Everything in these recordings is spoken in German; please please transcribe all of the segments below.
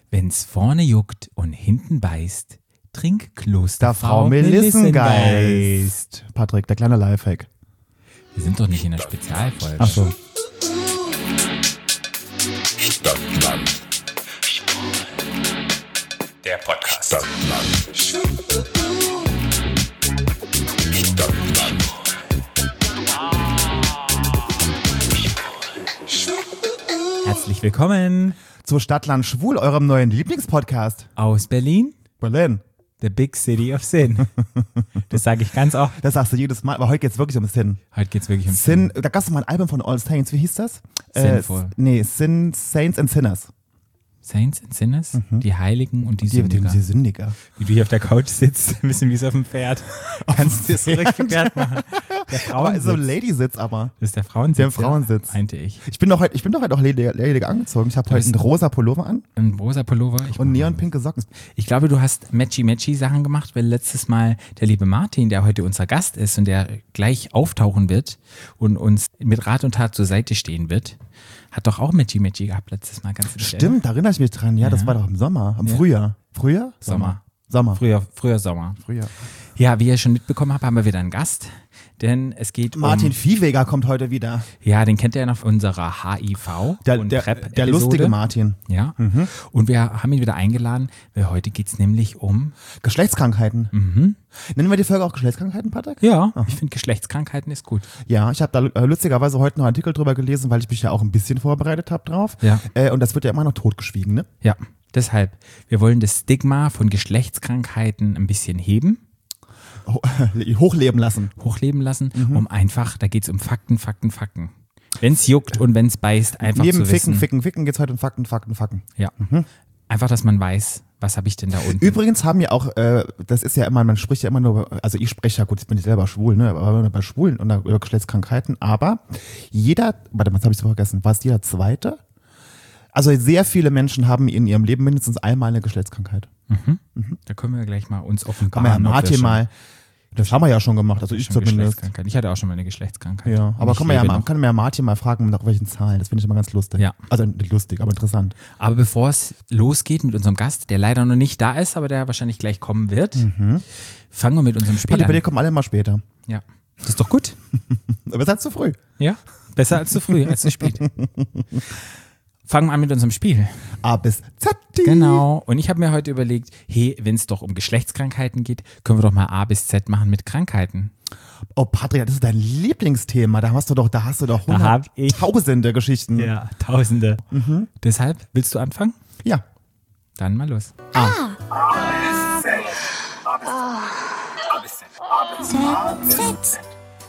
Wenn's vorne juckt und hinten beißt, trink Klosterfrau Melissengeist. Patrick, der kleine Lifehack. Wir sind doch nicht in der Spezialfolge. Ach so. Stadtland. Der Podcast. Stadtland. Stadtland. Herzlich willkommen zu Stadtland Schwul, eurem neuen Lieblingspodcast. Aus Berlin. Berlin. The Big City of Sin. Das sage ich ganz oft. Das sagst du jedes Mal, aber heute geht's wirklich um Sin. Heute geht's wirklich um Sin. Da gab es mal ein Album von All Saints, wie hieß das? Sinful. Sin, Saints and Sinners. Saints and Sinners? Die Heiligen und die Sündiger. Die Sündiger. Wie du hier auf der Couch sitzt, ein bisschen wie so auf dem Pferd. Kannst du das so richtig Pferd machen? Der Frauensitz. So ein Lady-Sitz aber. Das ist der Frauensitz. Der Frauensitz. Ja, meinte ich. Ich bin doch heute auch ledig angezogen. Ich habe heute einen rosa Pullover an. Ein rosa Pullover. Und neonpinke Socken. Ich glaube, du hast Matchy Sachen gemacht, weil letztes Mal der liebe Martin, der heute unser Gast ist und der gleich auftauchen wird und uns mit Rat und Tat zur Seite stehen wird, hat doch auch Matchy gehabt letztes Mal. Ganz Stimmt, da erinnere ich mich dran. Ja, das war doch im Sommer, im Frühjahr. Frühjahr? Sommer. Früher Sommer. Frühjahr. Ja, wie ihr schon mitbekommen habt, haben wir wieder einen Gast. Denn es geht Martin Viehweger kommt heute wieder. Ja, den kennt ihr ja noch von unserer HIV und PrEP-Episode. Der lustige Martin. Ja. Und wir haben ihn wieder eingeladen, weil heute geht's nämlich um Geschlechtskrankheiten. Nennen wir die Folge auch Geschlechtskrankheiten, Patrick? Ja, ich finde Geschlechtskrankheiten ist gut. Ja, ich habe da lustigerweise heute noch einen Artikel drüber gelesen, weil ich mich ja auch ein bisschen vorbereitet habe drauf. Ja. Und das wird ja immer noch totgeschwiegen, ne? Ja, deshalb, wir wollen das Stigma von Geschlechtskrankheiten ein bisschen heben. Hochleben lassen. Um einfach, da geht's um Fakten. Wenn's juckt und wenn's beißt, einfach neben zu wissen. Ficken geht's heute um Fakten. Ja, einfach, dass man weiß, was habe ich denn da unten. Übrigens haben ja auch, das ist ja immer, man spricht ja immer nur, also ich spreche ja, gut, jetzt bin ich selber schwul, ne, aber bei Schwulen und über Geschlechtskrankheiten, aber was habe ich so vergessen, war es jeder Zweite? Also sehr viele Menschen haben in ihrem Leben mindestens einmal eine Geschlechtskrankheit. Da können wir gleich mal uns offenbaren. Kann man ja Martin mal, das haben wir ja schon gemacht, also ich zumindest. Ich hatte auch schon mal eine Geschlechtskrankheit. Ja, aber kann man ja Martin mal fragen, nach welchen Zahlen, das finde ich immer ganz lustig. Ja. Also nicht lustig, aber interessant. Aber bevor es losgeht mit unserem Gast, der leider noch nicht da ist, aber der wahrscheinlich gleich kommen wird, fangen wir mit unserem Spiel an. Bei dir kommen alle mal später. Ja, das ist doch gut. Aber es ist halt zu früh. Ja, besser als zu früh, als zu spät. Fangen wir an mit unserem Spiel. A bis Z. Genau. Und ich habe mir heute überlegt, hey, wenn es doch um Geschlechtskrankheiten geht, können wir doch mal A bis Z machen mit Krankheiten. Oh, Patrick, das ist dein Lieblingsthema. Da hast du doch tausende Geschichten. Ja, tausende. Deshalb, willst du anfangen? Ja. Dann mal los. A. Z.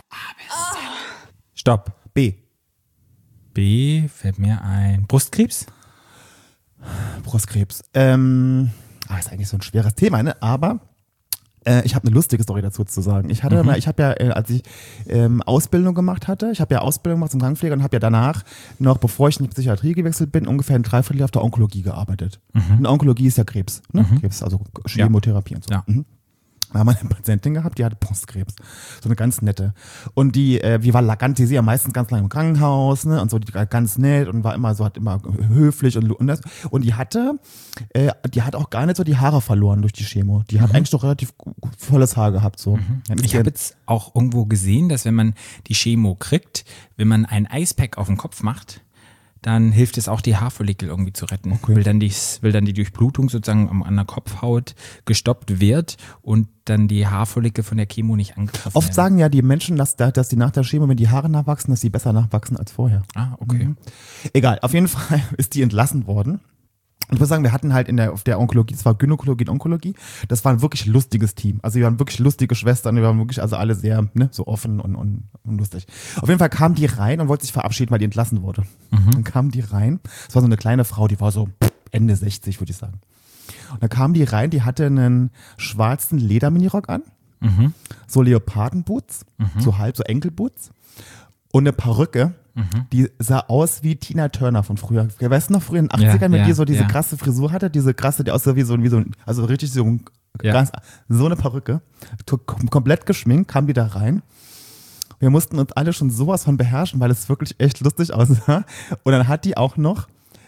Stopp. B. B fällt mir ein. Brustkrebs? Brustkrebs. Ist eigentlich so ein schweres Thema, ne? Aber ich habe eine lustige Story dazu zu sagen. Ich habe ja, als ich Ausbildung gemacht hatte, ich habe ja Ausbildung gemacht zum Krankenpfleger und habe ja danach noch, bevor ich in die Psychiatrie gewechselt bin, ungefähr ein Dreivierteljahr auf der Onkologie gearbeitet. Und Onkologie ist ja Krebs, ne? Krebs, also Chemotherapie und so. Ja. Da haben wir eine Patientin gehabt, die hatte Brustkrebs. So eine ganz nette. Und die ist ja meistens ganz lange im Krankenhaus, ne? Und so, die war ganz nett und war immer so, hat immer höflich und das. Und die hat auch gar nicht so die Haare verloren durch die Chemo. Die hat eigentlich doch relativ volles Haar gehabt, so. Ich habe jetzt auch irgendwo gesehen, dass wenn man die Chemo kriegt, wenn man ein Eispack auf den Kopf macht, dann hilft es auch, die Haarfollikel irgendwie zu retten. Okay. Weil dann die Durchblutung sozusagen an der Kopfhaut gestoppt wird und dann die Haarfollikel von der Chemo nicht angegriffen werden. Oft sagen ja die Menschen, dass die nach der Chemo, wenn die Haare nachwachsen, dass sie besser nachwachsen als vorher. Ah, okay. Egal, auf jeden Fall ist die entlassen worden. Und ich muss sagen, wir hatten halt auf der Onkologie, das war Gynäkologie und Onkologie, das war ein wirklich lustiges Team. Also wir waren wirklich lustige Schwestern, wir waren wirklich also alle sehr so offen und lustig. Auf jeden Fall kam die rein und wollte sich verabschieden, weil die entlassen wurde. Dann kam die rein, es war so eine kleine Frau, die war so Ende 60, würde ich sagen. Und dann kam die rein, die hatte einen schwarzen Lederminirock an, so Leopardenboots, so Enkelboots und eine Perücke. Die sah aus wie Tina Turner von früher. Weißt du noch, früher in den 80ern, wenn die so diese krasse Frisur hatte, die aussah wie so ein, also richtig so eine Perücke, komplett geschminkt, kam die da rein. Wir mussten uns alle schon sowas von beherrschen, weil es wirklich echt lustig aussah. Und dann hat die auch noch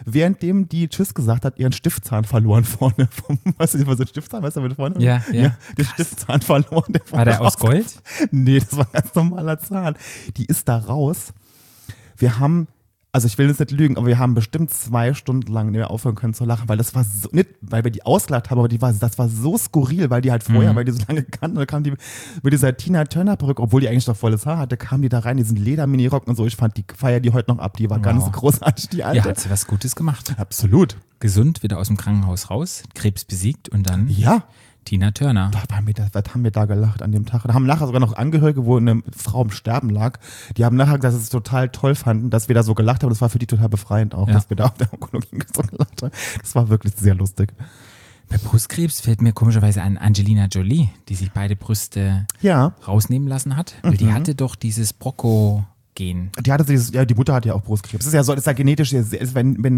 währenddem die Tschüss gesagt hat, ihren Stiftzahn verloren vorne. Weißt du, was so ein Stiftzahn? Weißt du, mit vorne? Ja. Den Stiftzahn verloren. War der aus Gold? Nee, das war ein ganz normaler Zahn. Die ist da raus. Wir haben, also ich will jetzt nicht lügen, aber wir haben bestimmt 2 Stunden lang nicht mehr aufhören können zu lachen, weil das war so, nicht weil wir die ausgelacht haben, aber das war so skurril, weil die halt vorher, weil die so lange kannten, dann kam die mit dieser Tina Turner Perücke, obwohl die eigentlich noch volles Haar hatte, kam die da rein, diesen Leder-Mini-Rock und so. Ich feier die heute noch ab, die war ganz großartig, die Alte. Ja, hat sie was Gutes gemacht. Absolut. Gesund, wieder aus dem Krankenhaus raus, Krebs besiegt und dann Ja. Tina Turner. Was haben wir da gelacht an dem Tag? Da haben nachher sogar noch Angehörige, wo eine Frau im Sterben lag, die haben nachher gesagt, dass sie es total toll fanden, dass wir da so gelacht haben. Das war für die total befreiend auch, dass wir da auf der Onkologie so gelacht haben. Das war wirklich sehr lustig. Bei Brustkrebs fällt mir komischerweise an Angelina Jolie, die sich beide Brüste rausnehmen lassen hat. Weil die hatte doch dieses Brocco-Gen. Die hatte die Mutter hat ja auch Brustkrebs. Das ist ja so, das ist ja genetisch, wenn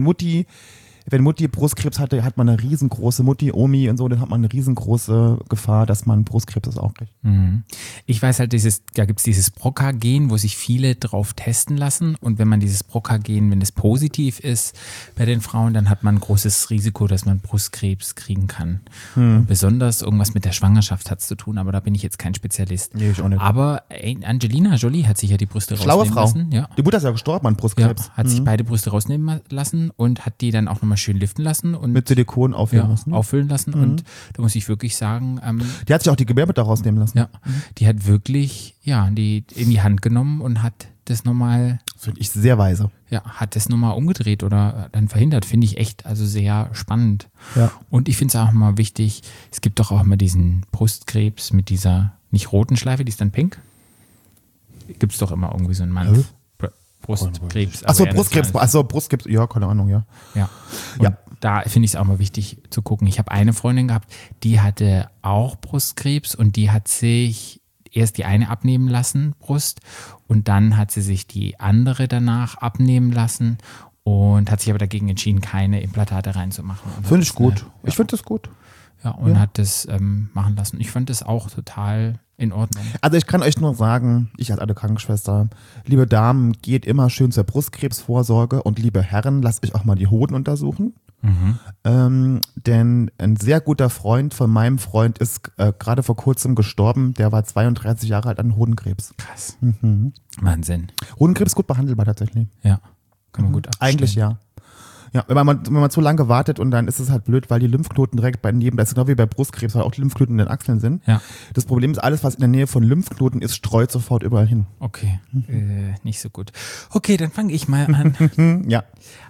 Mutti Brustkrebs hatte, hat man eine riesengroße Mutti, Omi und so, dann hat man eine riesengroße Gefahr, dass man Brustkrebs auch kriegt. Mhm. Ich weiß halt, da gibt es dieses BRCA-Gen, wo sich viele drauf testen lassen. Und wenn man dieses BRCA-Gen, wenn es positiv ist bei den Frauen, dann hat man ein großes Risiko, dass man Brustkrebs kriegen kann. Und besonders irgendwas mit der Schwangerschaft hat es zu tun, aber da bin ich jetzt kein Spezialist. Nee, ich auch nicht. Aber Angelina Jolie hat sich ja die Brüste rausnehmen lassen. Ja. Die Mutter ist ja gestorben an Brustkrebs. Ja, hat sich beide Brüste rausnehmen lassen und hat die dann auch nochmal schön liften lassen. Und mit Silikon auffüllen lassen. Auffüllen lassen. Und da muss ich wirklich sagen, die hat sich auch die Gebärmutter rausnehmen lassen. Ja, die hat wirklich, die in die Hand genommen und hat das nochmal. Finde ich sehr weise. Ja, hat das nochmal umgedreht oder dann verhindert. Finde ich echt also sehr spannend. Ja. Und ich finde es auch mal wichtig, es gibt doch auch immer diesen Brustkrebs mit dieser, nicht roten Schleife, die ist dann pink. Gibt es doch immer irgendwie so einen Mann. Brustkrebs. Achso, Brustkrebs, ja, keine Ahnung, ja. Ja. Und da finde ich es auch mal wichtig zu gucken. Ich habe eine Freundin gehabt, die hatte auch Brustkrebs und die hat sich erst die eine abnehmen lassen, Brust, und dann hat sie sich die andere danach abnehmen lassen und hat sich aber dagegen entschieden, keine Implantate reinzumachen. Finde ich gut. Ich finde das gut. Ja, und hat das machen lassen. Ich fand das auch total in Ordnung. Also ich kann euch nur sagen, ich als alte Krankenschwester, liebe Damen, geht immer schön zur Brustkrebsvorsorge und liebe Herren, lasst euch auch mal die Hoden untersuchen. Denn ein sehr guter Freund von meinem Freund ist gerade vor kurzem gestorben, der war 32 Jahre alt an Hodenkrebs. Krass. Wahnsinn. Hodenkrebs gut behandelbar tatsächlich. Ja, kann man gut abstellen. Eigentlich ja. Ja, wenn man zu lange wartet und dann ist es halt blöd, weil die Lymphknoten direkt bei neben, das ist genau wie bei Brustkrebs, weil auch die Lymphknoten in den Achseln sind. Ja. Das Problem ist, alles, was in der Nähe von Lymphknoten ist, streut sofort überall hin. Okay, nicht so gut. Okay, dann fange ich mal an. Ja.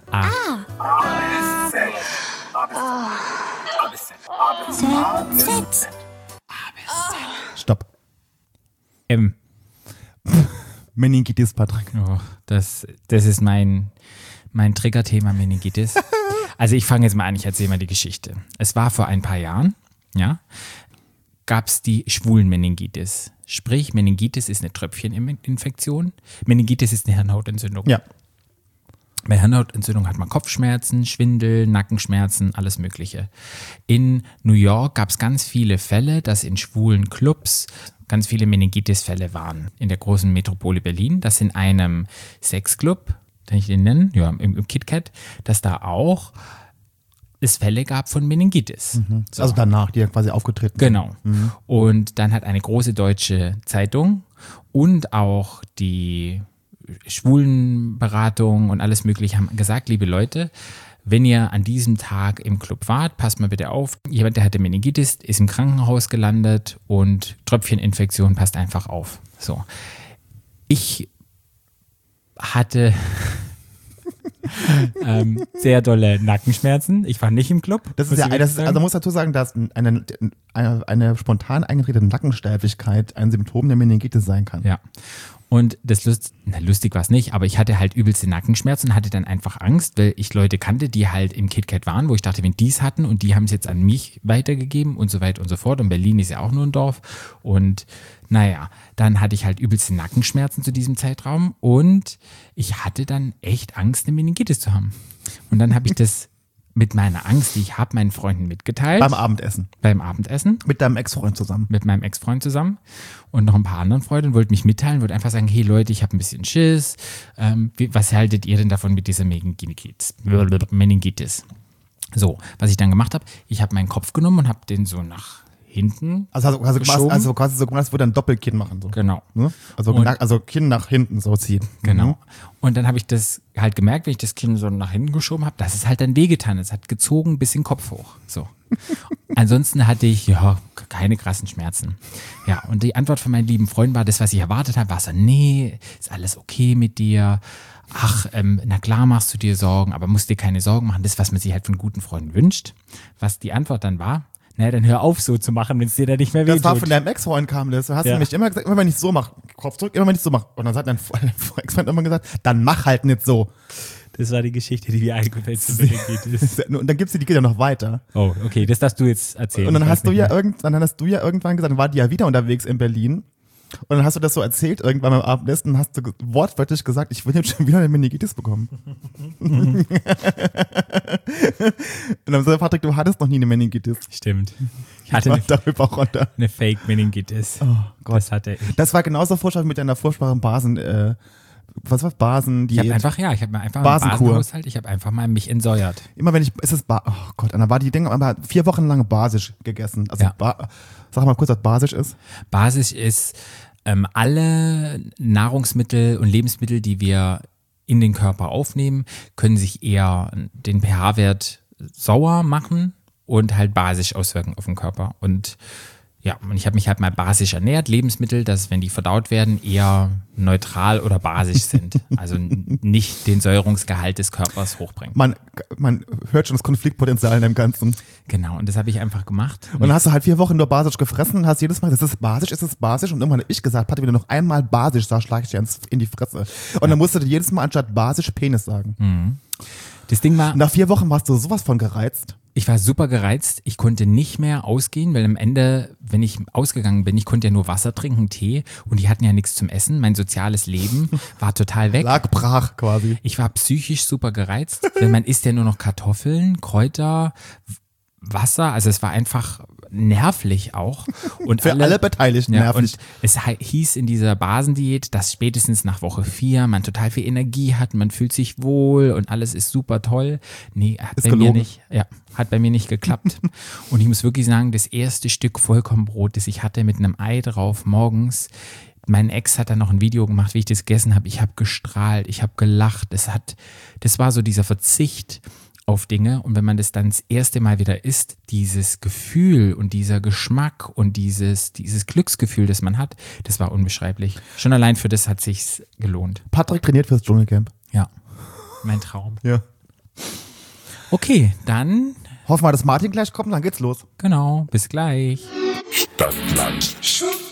Z. Stopp. M. Meningitis, Patrick. Oh, das ist mein Triggerthema, Meningitis. Also ich fange jetzt mal an, ich erzähle mal die Geschichte. Es war vor ein paar Jahren, gab es die schwulen Meningitis. Sprich, Meningitis ist eine Tröpfcheninfektion. Meningitis ist eine Hirnhautentzündung. Ja. Bei Hirnhautentzündung hat man Kopfschmerzen, Schwindel, Nackenschmerzen, alles Mögliche. In New York gab es ganz viele Fälle, dass in schwulen Clubs ganz viele Meningitis-Fälle waren. In der großen Metropole Berlin, dass in einem Sexclub, kann ich den nennen? Ja, im KitKat, dass da auch es Fälle gab von Meningitis. So. Also danach, die ja quasi aufgetreten sind. Genau. Und dann hat eine große deutsche Zeitung und auch die Schwulenberatung und alles Mögliche haben gesagt, liebe Leute, wenn ihr an diesem Tag im Club wart, passt mal bitte auf. Jemand, der hatte Meningitis, ist im Krankenhaus gelandet und Tröpfcheninfektion, passt einfach auf. So. Ich hatte sehr dolle Nackenschmerzen. Ich war nicht im Club. Das ist also man muss dazu sagen, dass eine spontan eingetretene Nackensteifigkeit ein Symptom der Meningitis sein kann. Ja. Und das lustig war es nicht, aber ich hatte halt übelste Nackenschmerzen und hatte dann einfach Angst, weil ich Leute kannte, die halt im KitKat waren, wo ich dachte, wenn die es hatten und die haben es jetzt an mich weitergegeben und so weiter und so fort. Und Berlin ist ja auch nur ein Dorf. Und naja, dann hatte ich halt übelste Nackenschmerzen zu diesem Zeitraum und ich hatte dann echt Angst, eine Meningitis zu haben. Und dann habe ich das mit meiner Angst, die ich habe, meinen Freunden mitgeteilt. Beim Abendessen. Beim Abendessen. Mit deinem Ex-Freund zusammen. Mit meinem Ex-Freund zusammen und noch ein paar anderen Freunden und wollte mich mitteilen, wollte einfach sagen, hey Leute, ich habe ein bisschen Schiss. Was haltet ihr denn davon mit dieser Meningitis? So, was ich dann gemacht habe, ich habe meinen Kopf genommen und habe den so nach hinten Also quasi so gemacht, als würde er ein Doppelkinn machen. So. Genau. Ne? Also Kinn nach hinten so ziehen. Genau. Mhm. Und dann habe ich das halt gemerkt, wenn ich das Kinn so nach hinten geschoben habe, dass es halt dann wehgetan. Es hat gezogen bis den Kopf hoch. So. Ansonsten hatte ich keine krassen Schmerzen. Ja, und die Antwort von meinen lieben Freunden war, das, was ich erwartet habe, war so, nee, ist alles okay mit dir. Ach, na klar machst du dir Sorgen, aber musst dir keine Sorgen machen. Das, was man sich halt von guten Freunden wünscht. Was die Antwort dann war, naja, dann hör auf so zu machen, wenn es dir da nicht mehr wehtut. Das war von deinem Ex-Freund kam das. Du hast nämlich immer gesagt, immer wenn ich so mache, Kopf zurück, immer wenn ich so mache. Und dann hat dein Ex-Freund immer gesagt, dann mach halt nicht so. Das war die Geschichte, die mir eingefällt zu Und dann gibst du die Kinder noch weiter. Oh, okay, das darfst du jetzt erzählen. Und dann hast du ja irgendwann gesagt, dann war die ja wieder unterwegs in Berlin. Und dann hast du das so erzählt, irgendwann beim Abendessen, hast du wortwörtlich gesagt, ich will jetzt schon wieder eine Meningitis bekommen. Und dann sagt Patrick, du hattest noch nie eine Meningitis. Stimmt. Ich hatte eine Fake-Meningitis. Oh Gott. Das hatte ich. Das war genauso furchtbar mit deiner furchtbaren Basen, Basen-Diät. Ich habe mir einfach Basenkur. Basenhaushalt, ich habe einfach mal mich entsäuert. Immer wenn oh Gott, und dann war die Dinge aber 4 Wochen lang basisch gegessen. Also Ja. Sag mal kurz, was basisch ist. Basisch ist alle Nahrungsmittel und Lebensmittel, die wir in den Körper aufnehmen, können sich eher den pH-Wert sauer machen und halt basisch auswirken auf den Körper. Und ja, und ich habe mich halt mal basisch ernährt. Lebensmittel, dass, wenn die verdaut werden, eher neutral oder basisch sind. Also nicht den Säuerungsgehalt des Körpers hochbringen. Man hört schon das Konfliktpotenzial in dem Ganzen. Genau, und das habe ich einfach gemacht. Und dann hast du halt 4 Wochen nur basisch gefressen und hast jedes Mal gesagt, ist es basisch? Und irgendwann habe ich gesagt, Patrick, wenn du noch einmal basisch sagst, schlage ich dir in die Fresse. Und dann musst du dir jedes Mal anstatt basisch Penis sagen. Das Ding war, Und nach 4 Wochen warst du sowas von gereizt. ich war super gereizt. Ich konnte nicht mehr ausgehen, weil am Ende, wenn ich ausgegangen bin, ich konnte ja nur Wasser trinken, Tee und die hatten ja nichts zum Essen. Mein soziales Leben war total weg. Lag brach quasi. Ich war psychisch super gereizt, weil man isst ja nur noch Kartoffeln, Kräuter, Wasser. Also es war einfach nervlich auch. Und Für alle Beteiligten nervlich. Und es hieß in dieser Basendiät, dass spätestens nach Woche 4 man total viel Energie hat, man fühlt sich wohl und alles ist super toll. Nee, hat bei mir nicht geklappt. Und ich muss wirklich sagen, das erste Stück Vollkornbrot, das ich hatte mit einem Ei drauf morgens, mein Ex hat dann noch ein Video gemacht, wie ich das gegessen habe. Ich habe gestrahlt, ich habe gelacht. Das war so dieser Verzicht auf Dinge, und wenn man das dann das erste Mal wieder isst, dieses Gefühl und dieser Geschmack und dieses Glücksgefühl, das man hat, das war unbeschreiblich. Schon allein für das hat sich's gelohnt. Patrick trainiert fürs Dschungelcamp. Ja, mein Traum. Ja. Okay, dann Hoffen wir, dass Martin gleich kommt, dann geht's los. genau, bis gleich. Stadtland. Stadtland.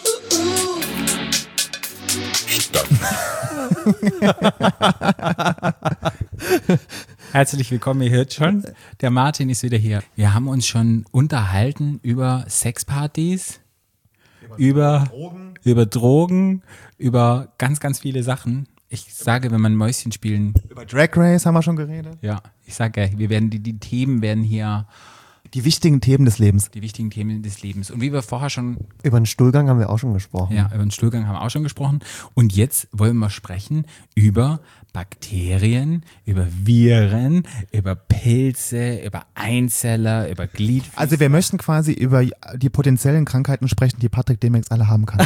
Herzlich willkommen, ihr hört schon, der Martin ist wieder hier. Wir haben uns schon unterhalten über Sexpartys, über Drogen, über ganz, ganz viele Sachen. Ich sage, wenn man Mäuschen spielen, Über Drag Race haben wir schon geredet. ja, ich sage, die Themen werden hier Die wichtigen Themen des Lebens. die wichtigen Themen des Lebens. Und wie wir vorher schon, Über den Stuhlgang haben wir auch schon gesprochen. ja, über den Stuhlgang haben wir auch schon gesprochen. Und jetzt wollen wir sprechen über Bakterien, über Viren, über Pilze, über Einzeller, über Gliedfüßer. Also wir möchten quasi über die potenziellen Krankheiten sprechen, die Patrick demnächst alle haben kann.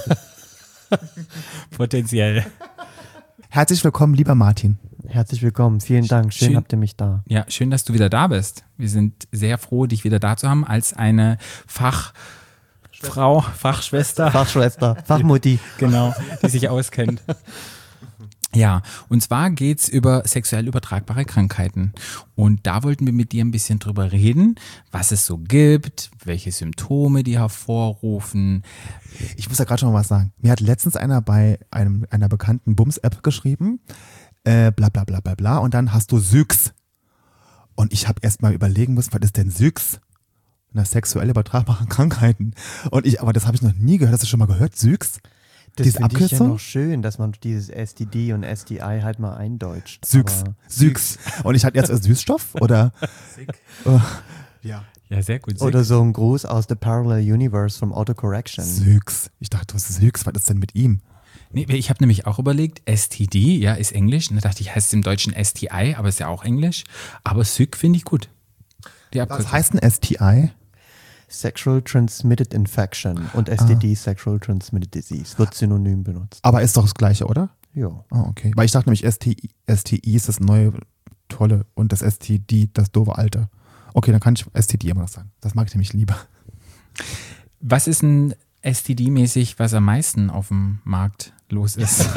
Potenziell. Herzlich willkommen, lieber Martin. Herzlich willkommen, vielen Dank, schön habt ihr mich da. Ja, schön, dass du wieder da bist. Wir sind sehr froh, dich wieder da zu haben als eine Fachfrau, Fachschwester, Fachschwester, Fachmutti. genau, die sich auskennt. Ja, und zwar geht's über sexuell übertragbare Krankheiten. Und da wollten wir mit dir ein bisschen drüber reden, was es so gibt, welche Symptome die hervorrufen. Ich muss da gerade schon mal was sagen. Mir hat letztens einer bei einer bekannten Bums-App geschrieben, bla bla bla bla bla, und dann hast du Syx. Und ich habe erst mal überlegen müssen, was ist denn Syx? Na, sexuell übertragbare Krankheiten. Aber das habe ich noch nie gehört. Hast du schon mal gehört, Syx? Das Diese finde ich ja Abkürzung? noch schön, dass man dieses STD und STI halt mal eindeutscht. Süchs. Aber Süchs. Und ich hatte jetzt als Süßstoff oder? Ja. Ja, sehr gut. Oder so ein Gruß aus The Parallel Universe vom Autocorrection. Süchs. Ich dachte, Süchs, was ist denn mit ihm? Nee, ich habe nämlich auch überlegt, STD, ja, ist Englisch. Und da dachte ich, heißt es im Deutschen STI, aber ist ja auch Englisch. Aber Syk finde ich gut. Die Was Abkürzung. heißt ein STI? Sexual Transmitted Infection und STD, Sexual Transmitted Disease, wird synonym benutzt. Aber ist doch das Gleiche, oder? Ja. Oh, okay. Weil ich dachte nämlich, STI ist das neue Tolle und das STD das doofe Alte. Okay, dann kann ich STD immer noch sagen. Das mag ich nämlich lieber. Was ist ein STD-mäßig, was am meisten auf dem Markt los ist?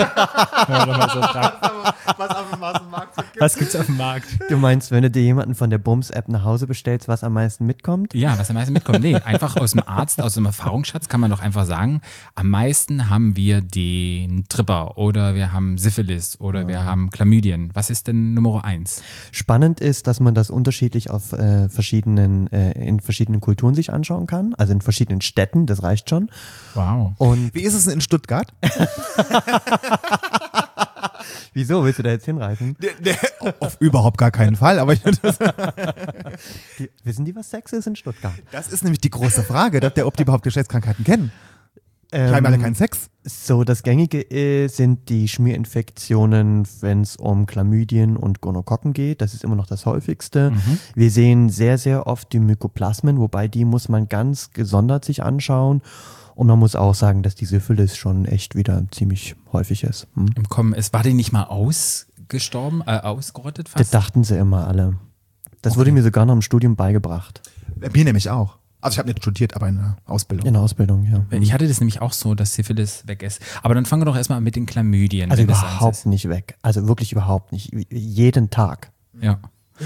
Was gibt's auf dem Markt? Du meinst, wenn du dir jemanden von der Bums-App nach Hause bestellst, was am meisten mitkommt? Ja, was am meisten mitkommt. Nee, einfach aus dem Arzt, aus dem Erfahrungsschatz kann man doch einfach sagen, am meisten haben wir den Tripper oder wir haben Syphilis oder wir haben Chlamydien. Was ist denn Nummer 1? Spannend ist, dass man das unterschiedlich auf in verschiedenen Kulturen sich anschauen kann, also in verschiedenen Städten, das reicht schon. Wow. Und Wie ist es in Stuttgart? wieso willst du da jetzt hinreisen? Auf überhaupt gar keinen Fall. Aber Wissen die, was Sex ist in Stuttgart? das ist nämlich die große Frage, ob die überhaupt Geschlechtskrankheiten kennen. Die haben alle keinen Sex. So, das Gängige sind die Schmierinfektionen, wenn es um Chlamydien und Gonokokken geht. Das ist immer noch das häufigste. Wir sehen sehr, sehr oft die Mykoplasmen, wobei die muss man ganz gesondert sich anschauen. Und man muss auch sagen, dass die Syphilis schon echt wieder ziemlich häufig ist. Im Kommen ist, war die nicht mal ausgerottet Das fast? dachten sie immer alle. Das wurde mir sogar noch im Studium beigebracht. Mir nämlich auch. Also ich habe nicht studiert, aber in der Ausbildung. In der Ausbildung, ja. Ich hatte das nämlich auch so, dass Syphilis weg ist. Aber dann fangen wir doch erstmal mit den Chlamydien. Also wenn das überhaupt eins nicht weg. Also wirklich überhaupt nicht. Jeden Tag. ist. Ja.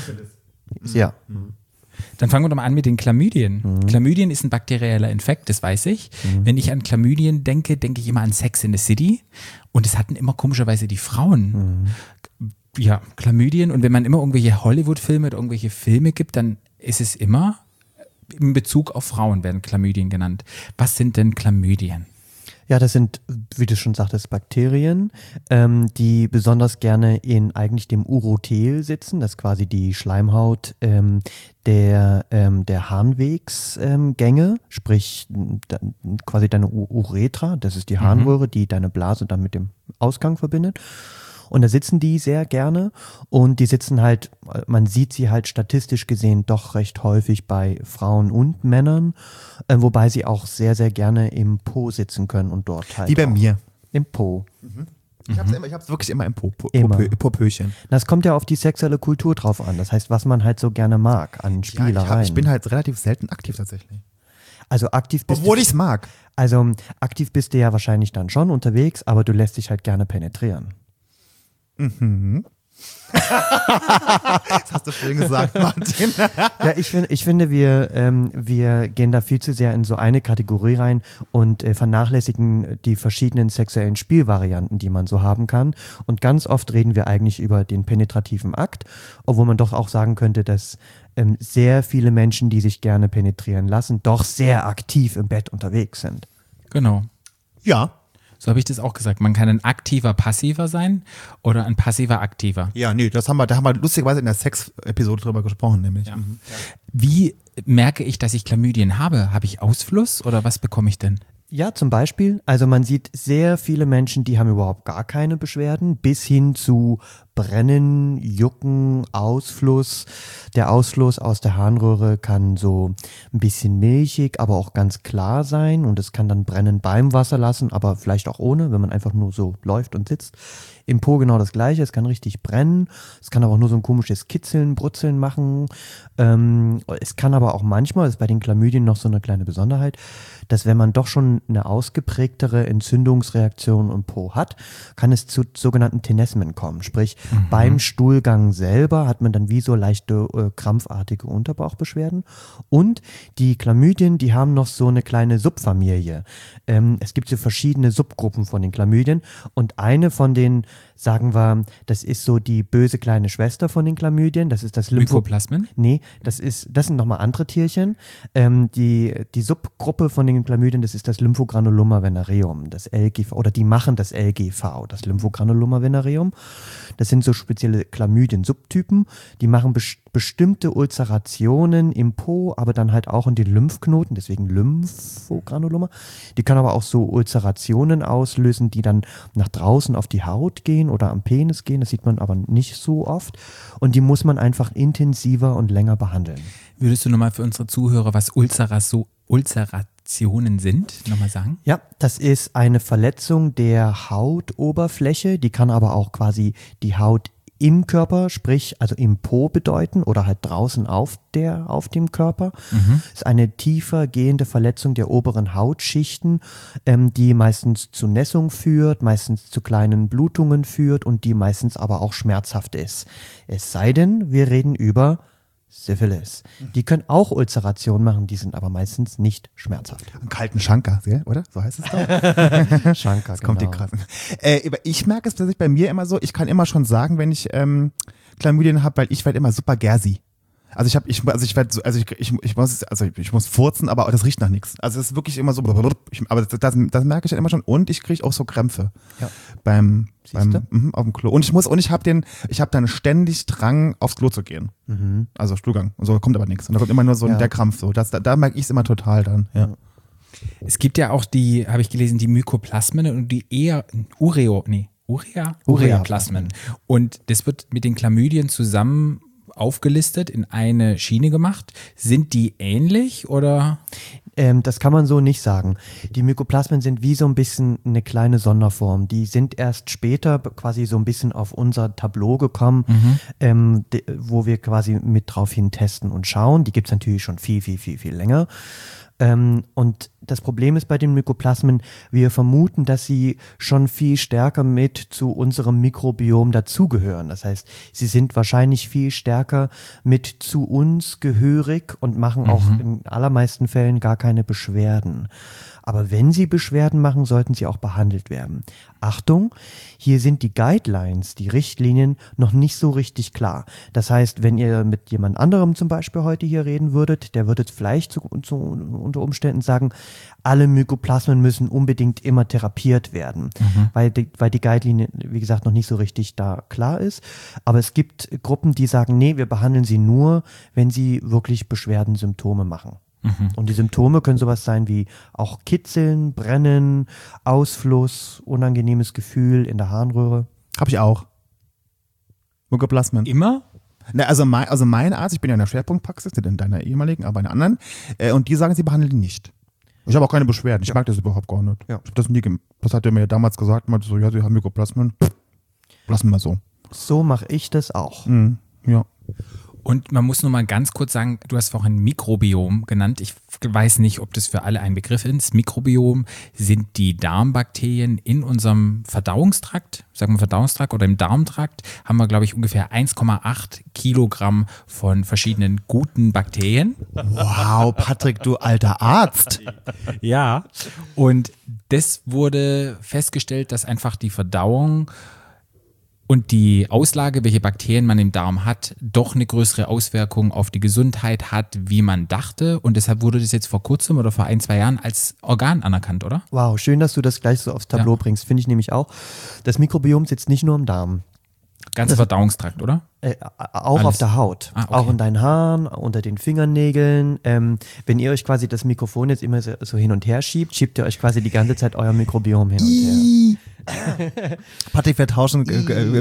Ja. Dann fangen wir doch mal an mit den Chlamydien. Chlamydien ist ein bakterieller Infekt, das weiß ich. Wenn ich an Chlamydien denke, denke ich immer an Sex in the City. Und es hatten immer komischerweise die Frauen. Ja, Chlamydien. Und wenn man immer irgendwelche Hollywood-Filme oder irgendwelche Filme gibt, dann ist es immer in Bezug auf Frauen werden Chlamydien genannt. Was sind denn Chlamydien? Ja, das sind, wie du schon sagtest, Bakterien, die besonders gerne in eigentlich dem Urothel sitzen. Das ist quasi die Schleimhaut der Harnwegsgänge, sprich quasi deine Uretra, das ist die Harnröhre, die deine Blase dann mit dem Ausgang verbindet. Und da sitzen die sehr gerne und die sitzen halt, man sieht sie halt statistisch gesehen doch recht häufig bei Frauen und Männern, wobei sie auch sehr, sehr gerne im Po sitzen können und dort halt Wie bei auch mir. im Po. Ich hab's wirklich immer im Immer. Popöchen. Das kommt ja auf die sexuelle Kultur drauf an. Das heißt, was man halt so gerne mag an Ja, Spielereien. ich bin halt relativ selten aktiv tatsächlich. also aktiv bist Obwohl ich's mag. aktiv bist du ja wahrscheinlich dann schon unterwegs, aber du lässt dich halt gerne penetrieren. Das hast du schön gesagt, Martin. Ja, ich finde, wir gehen da viel zu sehr in so eine Kategorie rein und vernachlässigen die verschiedenen sexuellen Spielvarianten, die man so haben kann. Und ganz oft reden wir eigentlich über den penetrativen Akt, obwohl man doch auch sagen könnte, dass sehr viele Menschen, die sich gerne penetrieren lassen, doch sehr aktiv im Bett unterwegs sind. Genau. Ja. So habe ich das auch gesagt. Man kann ein aktiver Passiver sein oder ein passiver Aktiver. Ja, nee, da haben wir lustigerweise in der Sex-Episode drüber gesprochen, nämlich. Ja. Wie merke ich, dass ich Chlamydien habe? Habe ich Ausfluss oder was bekomme ich denn? Ja, zum Beispiel, also man sieht sehr viele Menschen, die haben überhaupt gar keine Beschwerden, bis hin zu Brennen, Jucken, Ausfluss. Der Ausfluss aus der Harnröhre kann so ein bisschen milchig, aber auch ganz klar sein und es kann dann brennen beim Wasserlassen, aber vielleicht auch ohne, wenn man einfach nur so läuft und sitzt. Im Po genau das Gleiche, es kann richtig brennen, es kann aber auch nur so ein komisches Kitzeln, Brutzeln machen. Es kann aber auch manchmal, das ist bei den Chlamydien noch so eine kleine Besonderheit, dass wenn man doch schon eine ausgeprägtere Entzündungsreaktion im Po hat, kann es zu sogenannten Tenesmen kommen. Sprich, Beim Stuhlgang selber hat man dann wie so leichte krampfartige Unterbauchbeschwerden. Und die Chlamydien, die haben noch so eine kleine Subfamilie. Es gibt so verschiedene Subgruppen von den Chlamydien und eine von den, sagen wir, das ist so die böse kleine Schwester von den Chlamydien, das ist das Mykoplasmen? Nee, das sind nochmal andere Tierchen. Die Subgruppe von den Chlamydien, das ist das Lymphogranuloma venereum, das LGV, oder die machen das LGV, das Lymphogranuloma venereum. Das sind so spezielle Chlamydien-Subtypen, die machen bestimmte Ulcerationen im Po, aber dann halt auch in den Lymphknoten, deswegen Lymphogranuloma. Die können aber auch so Ulcerationen auslösen, die dann nach draußen auf die Haut gehen oder am Penis gehen, das sieht man aber nicht so oft. Und die muss man einfach intensiver und länger behandeln. Würdest du nochmal für unsere Zuhörer, was Ulcerationen sind, nochmal sagen? Ja, das ist eine Verletzung der Hautoberfläche, die kann aber auch quasi die Haut im Körper, sprich also im Po bedeuten oder halt draußen auf dem Körper. Das ist eine tiefer gehende Verletzung der oberen Hautschichten, die meistens zu Nässung führt, meistens zu kleinen Blutungen führt und die meistens aber auch schmerzhaft ist. Es sei denn, wir reden über Syphilis. Die können auch Ulcerationen machen, die sind aber meistens nicht schmerzhaft. Einen kalten Schanker, oder? So heißt es doch. Schanker, Jetzt kommt die krassen. Ich merke es tatsächlich bei mir immer so, ich kann immer schon sagen, wenn ich Chlamydien habe, weil ich werde immer super gersi. Also ich muss furzen, aber das riecht nach nichts. Also es ist wirklich immer so, aber das merke ich dann immer schon und ich kriege auch so Krämpfe beim auf dem Klo. Und ich habe dann ständig Drang aufs Klo zu gehen. Also Stuhlgang. Und so kommt aber nichts. Und da kommt immer nur so der Krampf. So. Da merke ich es immer total dann. Ja. Es gibt ja auch die, habe ich gelesen, die Mykoplasmen und die Ureaplasmen. Und das wird mit den Chlamydien zusammen aufgelistet, in eine Schiene gemacht. Sind die ähnlich oder? Das kann man so nicht sagen. Die Mykoplasmen sind wie so ein bisschen eine kleine Sonderform. Die sind erst später quasi so ein bisschen auf unser Tableau gekommen, wo wir quasi mit drauf hin testen und schauen. Die gibt es natürlich schon viel, viel, viel, viel länger. Und das Problem ist bei den Mykoplasmen, wir vermuten, dass sie schon viel stärker mit zu unserem Mikrobiom dazugehören. Das heißt, sie sind wahrscheinlich viel stärker mit zu uns gehörig und machen auch in allermeisten Fällen gar keine Beschwerden. Aber wenn sie Beschwerden machen, sollten sie auch behandelt werden. Achtung, hier sind die Guidelines, die Richtlinien noch nicht so richtig klar. Das heißt, wenn ihr mit jemand anderem zum Beispiel heute hier reden würdet, der würde vielleicht unter Umständen sagen, alle Mykoplasmen müssen unbedingt immer therapiert werden, weil die Guideline, wie gesagt, noch nicht so richtig da klar ist. Aber es gibt Gruppen, die sagen, nee, wir behandeln sie nur, wenn sie wirklich Beschwerden, Symptome machen. Und die Symptome können sowas sein wie auch Kitzeln, Brennen, Ausfluss, unangenehmes Gefühl in der Harnröhre. Habe ich auch. Mykoplasmen. Immer? Na, also mein Arzt, ich bin ja in der Schwerpunktpraxis, nicht in deiner ehemaligen, aber in einer anderen, und die sagen, sie behandeln die nicht. Ich habe auch keine Beschwerden, ich mag das überhaupt gar nicht. Ja. Ich hab das nie das hat er mir damals gesagt, meinte so, ja, sie haben Mykoplasmen, lassen wir so. So mache ich das auch. Ja. Und man muss nur mal ganz kurz sagen, du hast vorhin Mikrobiom genannt. Ich weiß nicht, ob das für alle ein Begriff ist. Mikrobiom sind die Darmbakterien in unserem Verdauungstrakt, sagen wir Verdauungstrakt oder im Darmtrakt, haben wir, glaube ich, ungefähr 1,8 Kilogramm von verschiedenen guten Bakterien. Wow, Patrick, du alter Arzt. Ja, und das wurde festgestellt, dass einfach die Verdauung und die Auslage, welche Bakterien man im Darm hat, doch eine größere Auswirkung auf die Gesundheit hat, wie man dachte. Und deshalb wurde das jetzt vor kurzem oder vor 1-2 Jahren als Organ anerkannt, oder? Wow, schön, dass du das gleich so aufs Tableau bringst. Finde ich nämlich auch. Das Mikrobiom sitzt nicht nur im Darm. Ganzer Verdauungstrakt, oder? Auch Alles. auf der Haut, Okay. auch in deinen Haaren, unter den Fingernägeln. Wenn ihr euch quasi das Mikrofon jetzt immer so hin und her schiebt ihr euch quasi die ganze Zeit euer Mikrobiom hin und her. Patrick, wir tauschen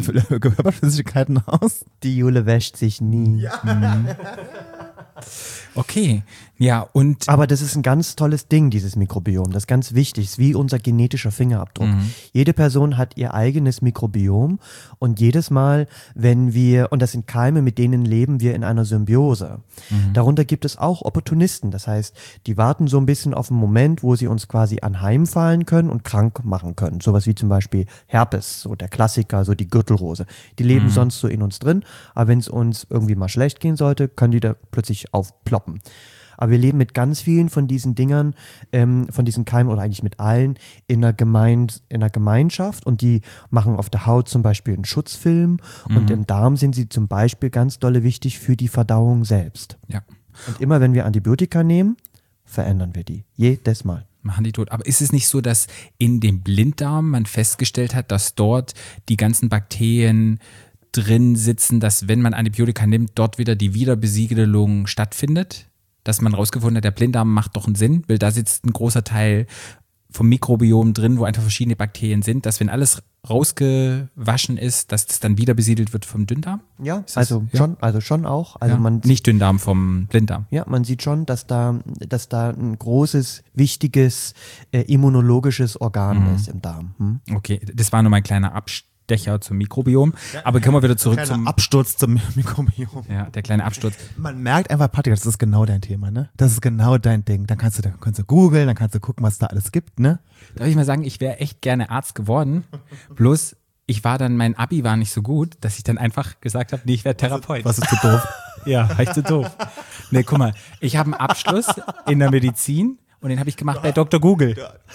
Körperflüssigkeiten aus. Die Jule wäscht sich nie. Okay, ja, und Aber das ist ein ganz tolles Ding, dieses Mikrobiom. Das ist ganz wichtig. Es ist wie unser genetischer Fingerabdruck. Jede Person hat ihr eigenes Mikrobiom und jedes Mal, wenn wir, und das sind Keime, mit denen leben wir in einer Symbiose. Darunter gibt es auch Opportunisten. Das heißt, die warten so ein bisschen auf einen Moment, wo sie uns quasi anheimfallen können und krank machen können. Sowas wie zum Beispiel Herpes, so der Klassiker, so die Gürtelrose. Die leben sonst so in uns drin, aber wenn es uns irgendwie mal schlecht gehen sollte, können die da plötzlich aufploppen. Aber wir leben mit ganz vielen von diesen Dingern, von diesen Keimen oder eigentlich mit allen in einer Gemeinschaft und die machen auf der Haut zum Beispiel einen Schutzfilm und im Darm sind sie zum Beispiel ganz dolle wichtig für die Verdauung selbst. ja, Und immer wenn wir Antibiotika nehmen, verändern wir die. Jedes Mal. machen die tot. Aber ist es nicht so, dass in dem Blinddarm man festgestellt hat, dass dort die ganzen Bakterien drin sitzen, dass wenn man Antibiotika nimmt, dort wieder die Wiederbesiedelung stattfindet? Dass man rausgefunden hat, der Blinddarm macht doch einen Sinn, weil da sitzt ein großer Teil vom Mikrobiom drin, wo einfach verschiedene Bakterien sind, dass wenn alles rausgewaschen ist, dass das dann wieder besiedelt wird vom Dünndarm? Ja, Ist das- schon auch. Also Ja. man Nicht Dünndarm, vom Blinddarm. Ja, man sieht schon, dass da ein großes, wichtiges immunologisches Organ ist im Darm. Okay, das war nur mein kleiner Abstecher zum Mikrobiom. Aber kommen wir wieder zurück Kleiner zum Absturz zum Mikrobiom. ja, der kleine Absturz. Man merkt einfach, Patrick, das ist genau dein Thema, ne? Das ist genau dein Ding. Dann kannst du googeln, dann kannst du gucken, was da alles gibt, ne? Darf ich mal sagen, ich wäre echt gerne Arzt geworden. Bloß mein Abi war nicht so gut, dass ich dann einfach gesagt habe, nee, ich werde Therapeut. Was ist zu doof? Ja, war ich zu doof. Nee, guck mal, ich habe einen Abschluss in der Medizin und den habe ich gemacht bei Dr. Google.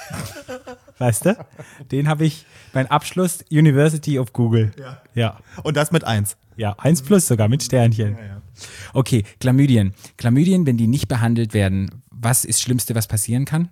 Weißt du? Den habe ich, mein Abschluss University of Google. Ja. Und das mit 1. Ja, 1+ sogar mit Sternchen. Okay, Chlamydien. Chlamydien, wenn die nicht behandelt werden, was ist das Schlimmste, was passieren kann?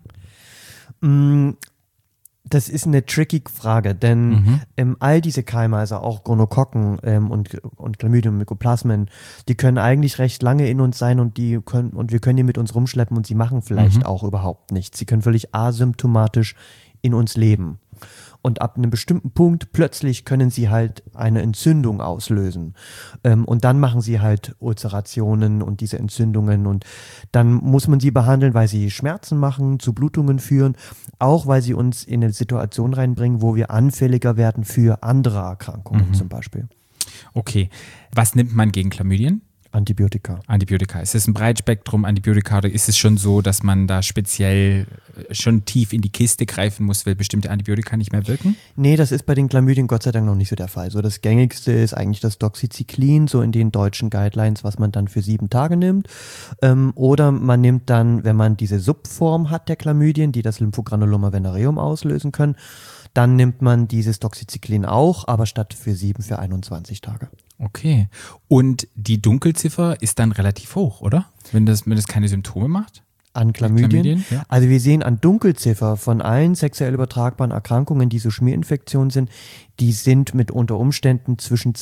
Das ist eine tricky Frage, denn all diese Keime, also auch Gonokokken und Chlamydien und Mycoplasmen, die können eigentlich recht lange in uns sein und wir können die mit uns rumschleppen und sie machen vielleicht auch überhaupt nichts. Sie können völlig asymptomatisch in uns leben. Und ab einem bestimmten Punkt plötzlich können sie halt eine Entzündung auslösen. Und dann machen sie halt Ulcerationen und diese Entzündungen. Und dann muss man sie behandeln, weil sie Schmerzen machen, zu Blutungen führen, auch weil sie uns in eine Situation reinbringen, wo wir anfälliger werden für andere Erkrankungen zum Beispiel. Okay, was nimmt man gegen Chlamydien? Antibiotika. Antibiotika. Ist es ein Breitspektrum Antibiotika oder ist es schon so, dass man da speziell schon tief in die Kiste greifen muss, weil bestimmte Antibiotika nicht mehr wirken? Nee, das ist bei den Chlamydien Gott sei Dank noch nicht so der Fall. So das gängigste ist eigentlich das Doxycyclin, so in den deutschen Guidelines, was man dann für 7 Tage nimmt. Oder man nimmt dann, wenn man diese Subform hat der Chlamydien, die das Lymphogranuloma venereum auslösen können, dann nimmt man dieses Doxycyclin auch, aber statt für 7 für 21 Tage. Okay. Und die Dunkelziffer ist dann relativ hoch, oder? Wenn das keine Symptome macht? An Chlamydien? Chlamydien, ja. Also wir sehen an Dunkelziffer von allen sexuell übertragbaren Erkrankungen, die so Schmierinfektionen sind, die sind mit unter Umständen zwischen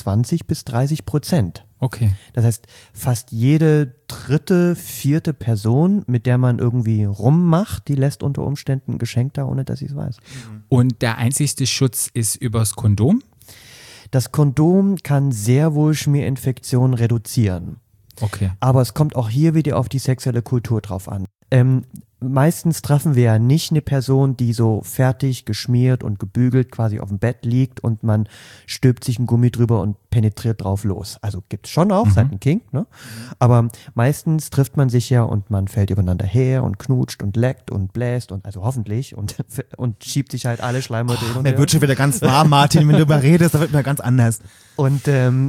20-30%. Okay. Das heißt, fast jede 3., 4. Person, mit der man irgendwie rummacht, die lässt unter Umständen ein Geschenk da, ohne dass sie es weiß. Und der einzigste Schutz ist übers Kondom? Das Kondom kann sehr wohl Schmierinfektionen reduzieren. Okay. Aber es kommt auch hier wieder auf die sexuelle Kultur drauf an. Meistens treffen wir ja nicht eine Person, die so fertig, geschmiert und gebügelt quasi auf dem Bett liegt und man stülpt sich ein Gummi drüber und penetriert drauf los. Also gibt's schon auch, seit ein Kink, ne? Aber meistens trifft man sich ja und man fällt übereinander her und knutscht und leckt und bläst und also hoffentlich und schiebt sich halt alle Schleimhäute hin und Mir her. wird schon wieder ganz warm, Martin, wenn du überredest, da wird mir ganz anders. Und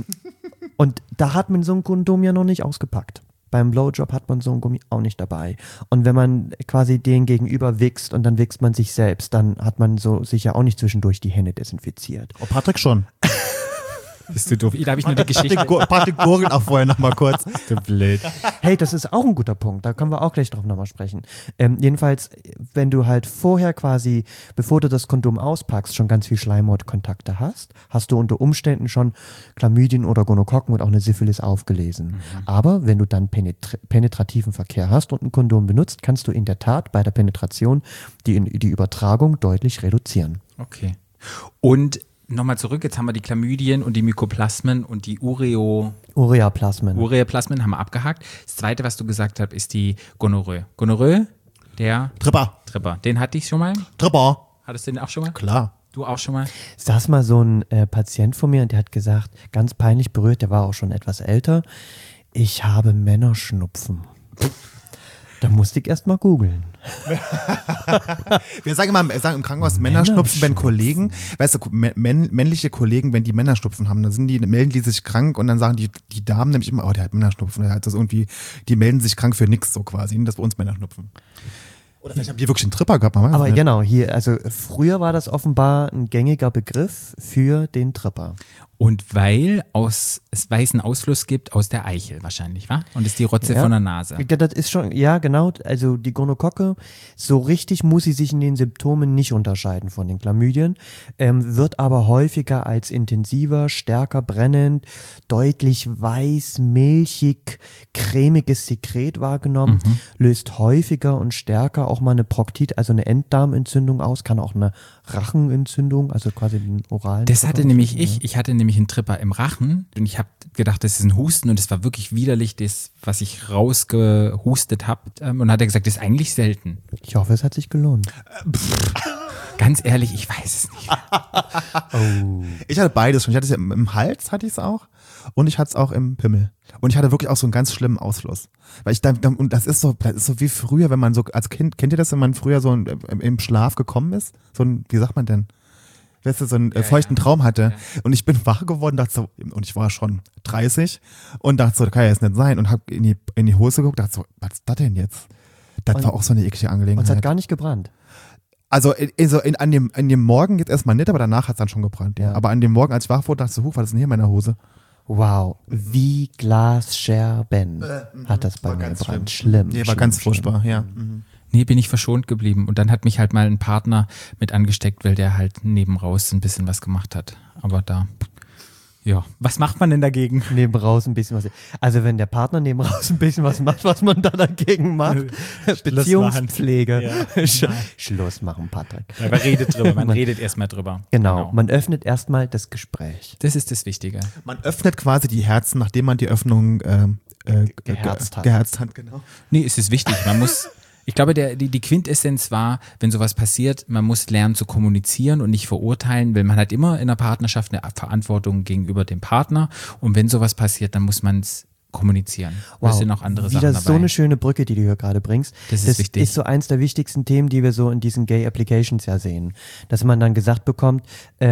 da hat man so ein Kondom ja noch nicht ausgepackt. Beim Blowjob hat man so ein Gummi auch nicht dabei. Und wenn man quasi den Gegenüber wichst und dann wichst man sich selbst, dann hat man so sicher auch nicht zwischendurch die Hände desinfiziert. Oh, Patrick schon. Bist du doof? Da habe ich nur die Geschichte. Patrick gurgelt auch vorher noch mal kurz. Du blöd. Hey, das ist auch ein guter Punkt. Da können wir auch gleich drauf nochmal sprechen. Jedenfalls, wenn du halt vorher quasi, bevor du das Kondom auspackst, schon ganz viel Schleimhautkontakte hast, hast du unter Umständen schon Chlamydien oder Gonokokken und auch eine Syphilis aufgelesen. Aber wenn du dann penetrativen Verkehr hast und ein Kondom benutzt, kannst du in der Tat bei der Penetration die Übertragung deutlich reduzieren. Okay. Und nochmal zurück, jetzt haben wir die Chlamydien und die Mykoplasmen und die Ureaplasmen. Ureaplasmen haben wir abgehakt. Das zweite, was du gesagt hast, ist die Gonorrhoe. Gonorrhoe, der Tripper. Den hatte ich schon mal. Tripper. Hattest du den auch schon mal? Klar. Du auch schon mal? Saß mal so ein Patient vor mir und der hat gesagt, ganz peinlich berührt, der war auch schon etwas älter, ich habe Männerschnupfen. Da musste ich erst mal googeln. Wir sagen immer im Krankenhaus Männerschnupfen, wenn Kollegen, weißt du, männliche Kollegen, wenn die Männerschnupfen haben, dann melden die sich krank und dann sagen die Damen nämlich immer, oh, der hat Männerschnupfen, der hat das irgendwie, die melden sich krank für nichts so quasi, das bei uns Männerschnupfen. Oder vielleicht haben die wirklich einen Tripper gehabt, man weiß Aber nicht. genau, hier, also früher war das offenbar ein gängiger Begriff für den Tripper. Und weil es weißen Ausfluss gibt aus der Eichel wahrscheinlich, wa? Und ist die Rotze von der Nase. Ja, das ist schon, ja genau, also die Gonokokke, so richtig muss sie sich in den Symptomen nicht unterscheiden von den Chlamydien, wird aber häufiger als intensiver, stärker brennend, deutlich weiß, milchig, cremiges Sekret wahrgenommen, löst häufiger und stärker auch mal eine Proktit, also eine Enddarmentzündung aus, kann auch eine Rachenentzündung, also quasi den oralen. Das hatte nämlich ich hatte nämlich einen Tripper im Rachen und ich habe gedacht, das ist ein Husten und es war wirklich widerlich, das, was ich rausgehustet habe. Und hat er gesagt, das ist eigentlich selten. Ich hoffe, es hat sich gelohnt. Ganz ehrlich, ich weiß es nicht. Ich hatte beides schon. Ich hatte es ja im Hals, hatte ich es auch. Und ich hatte es auch im Pimmel. Und ich hatte wirklich auch so einen ganz schlimmen Ausfluss. Weil und das ist so wie früher, wenn man so, als Kind, kennt ihr das, wenn man früher so im Schlaf gekommen ist? So ein, wie sagt man denn? Weißt du, so einen feuchten Traum hatte. Ja. Und ich bin wach geworden, dachte so, und ich war schon 30 und dachte so, das kann ja jetzt nicht sein. Und hab in die Hose geguckt, dachte so, was ist das denn jetzt? Das war auch so eine eklige Angelegenheit. Und es hat gar nicht gebrannt. Also an dem Morgen jetzt erstmal nicht, aber danach hat es dann schon gebrannt. Ja. Aber an dem Morgen, als ich wach wurde, dachte ich so, was ist denn hier in meiner Hose? Wow, wie Glasscherben hat das bei mir gebrannt. Schlimm. Nee, war ganz furchtbar, ja. Nee, bin ich verschont geblieben. Und dann hat mich halt mal ein Partner mit angesteckt, weil der halt neben raus ein bisschen was gemacht hat. Aber da, ja. Was macht man denn dagegen? Neben raus ein bisschen was. Also wenn der Partner neben raus ein bisschen was macht, was man da dagegen macht. Beziehungspflege. Ja. Schluss machen, Patrick. Ja, man redet drüber, man redet erstmal drüber. Genau, man öffnet erstmal das Gespräch. Das ist das Wichtige. Man öffnet quasi die Herzen, nachdem man die Öffnung geherzt hat. Geherzt hat, genau. Nee, es ist wichtig. Man muss, ich glaube, die Quintessenz war, wenn sowas passiert, man muss lernen zu kommunizieren und nicht verurteilen, weil man hat immer in der Partnerschaft eine Verantwortung gegenüber dem Partner und wenn sowas passiert, dann muss man es kommunizieren. Wow. Es sind noch andere Wieder Sachen dabei. so eine schöne Brücke, die du hier gerade bringst. Das ist wichtig. Ist so eins der wichtigsten Themen, die wir so in diesen Gay Applications ja sehen. Dass man dann gesagt bekommt,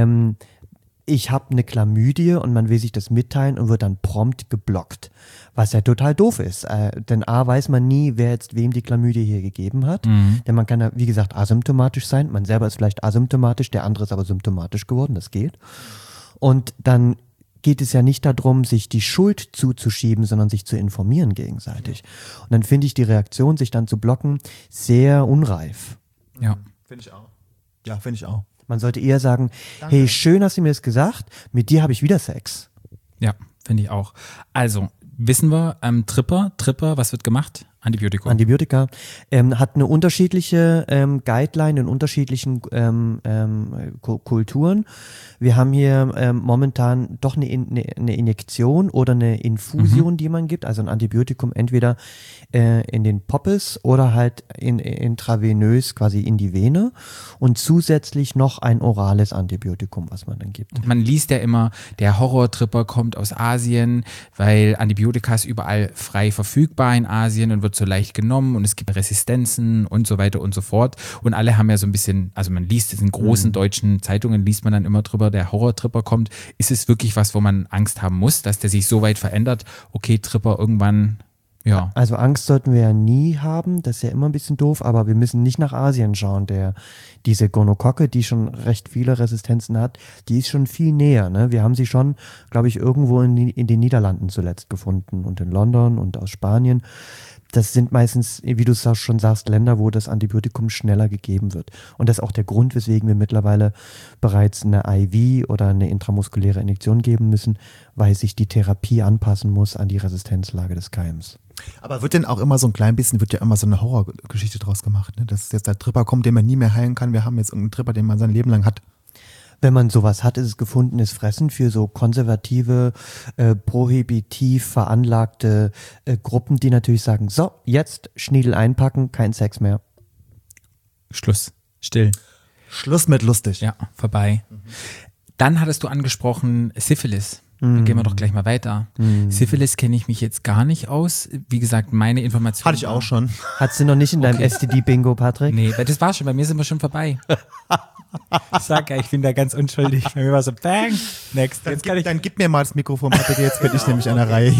ich habe eine Chlamydie und man will sich das mitteilen und wird dann prompt geblockt. Was ja total doof ist. Denn A, weiß man nie, wer jetzt wem die Chlamydie hier gegeben hat. Denn man kann ja, wie gesagt, asymptomatisch sein. Man selber ist vielleicht asymptomatisch, der andere ist aber symptomatisch geworden. Das geht. Und dann geht es ja nicht darum, sich die Schuld zuzuschieben, sondern sich zu informieren gegenseitig. Und dann finde ich die Reaktion, sich dann zu blocken, sehr unreif. Ja. Finde ich auch. Ja, finde ich auch. Man sollte eher sagen, Danke. hey, schön hast du mir das gesagt, mit dir habe ich wieder Sex. Ja, finde ich auch. Also, wissen wir, Tripper, was wird gemacht? Antibiotikum. Antibiotika hat eine unterschiedliche Guideline in unterschiedlichen Kulturen. Wir haben hier momentan doch eine Injektion oder eine Infusion, die man gibt, also ein Antibiotikum entweder in den Poppes oder halt intravenös quasi in die Vene und zusätzlich noch ein orales Antibiotikum, was man dann gibt. Man liest ja immer, der Horrortripper kommt aus Asien, weil Antibiotika ist überall frei verfügbar in Asien und wird so leicht genommen und es gibt Resistenzen und so weiter und so fort. Und alle haben ja so ein bisschen, also man liest es in großen deutschen Zeitungen, liest man dann immer drüber, der Horrortripper kommt. Ist es wirklich was, wo man Angst haben muss, dass der sich so weit verändert? Okay, Tripper irgendwann, ja. Also Angst sollten wir ja nie haben, das ist ja immer ein bisschen doof, aber wir müssen nicht nach Asien schauen. Diese Gonokokke, die schon recht viele Resistenzen hat, die ist schon viel näher. Ne? Wir haben sie schon, glaube ich, irgendwo in den Niederlanden zuletzt gefunden und in London und aus Spanien. Das sind meistens, wie du es schon sagst, Länder, wo das Antibiotikum schneller gegeben wird. Und das ist auch der Grund, weswegen wir mittlerweile bereits eine IV oder eine intramuskuläre Injektion geben müssen, weil sich die Therapie anpassen muss an die Resistenzlage des Keims. Aber wird denn auch immer so ein klein bisschen, wird ja immer so eine Horrorgeschichte draus gemacht, ne? Dass jetzt der Tripper kommt, den man nie mehr heilen kann. Wir haben jetzt irgendeinen Tripper, den man sein Leben lang hat. Wenn man sowas hat, ist es gefundenes Fressen für so konservative, prohibitiv veranlagte Gruppen, die natürlich sagen, so, jetzt Schniedel einpacken, kein Sex mehr. Schluss. Still. Schluss mit lustig. Ja, vorbei. Dann hattest du angesprochen Syphilis. Dann gehen wir doch gleich mal weiter. Syphilis kenne ich mich jetzt gar nicht aus. Wie gesagt, meine Informationen. Hatte ich auch schon. Hattest du noch nicht in deinem STD-Bingo, Patrick? Nee, weil das war schon, bei mir sind wir schon vorbei. Ich sag ja, ich bin da ganz unschuldig. Bei mir war so, bang, next. Jetzt kann ich. Dann gib mir mal das Mikrofon, Patrick, jetzt bin ich nämlich an der Reihe.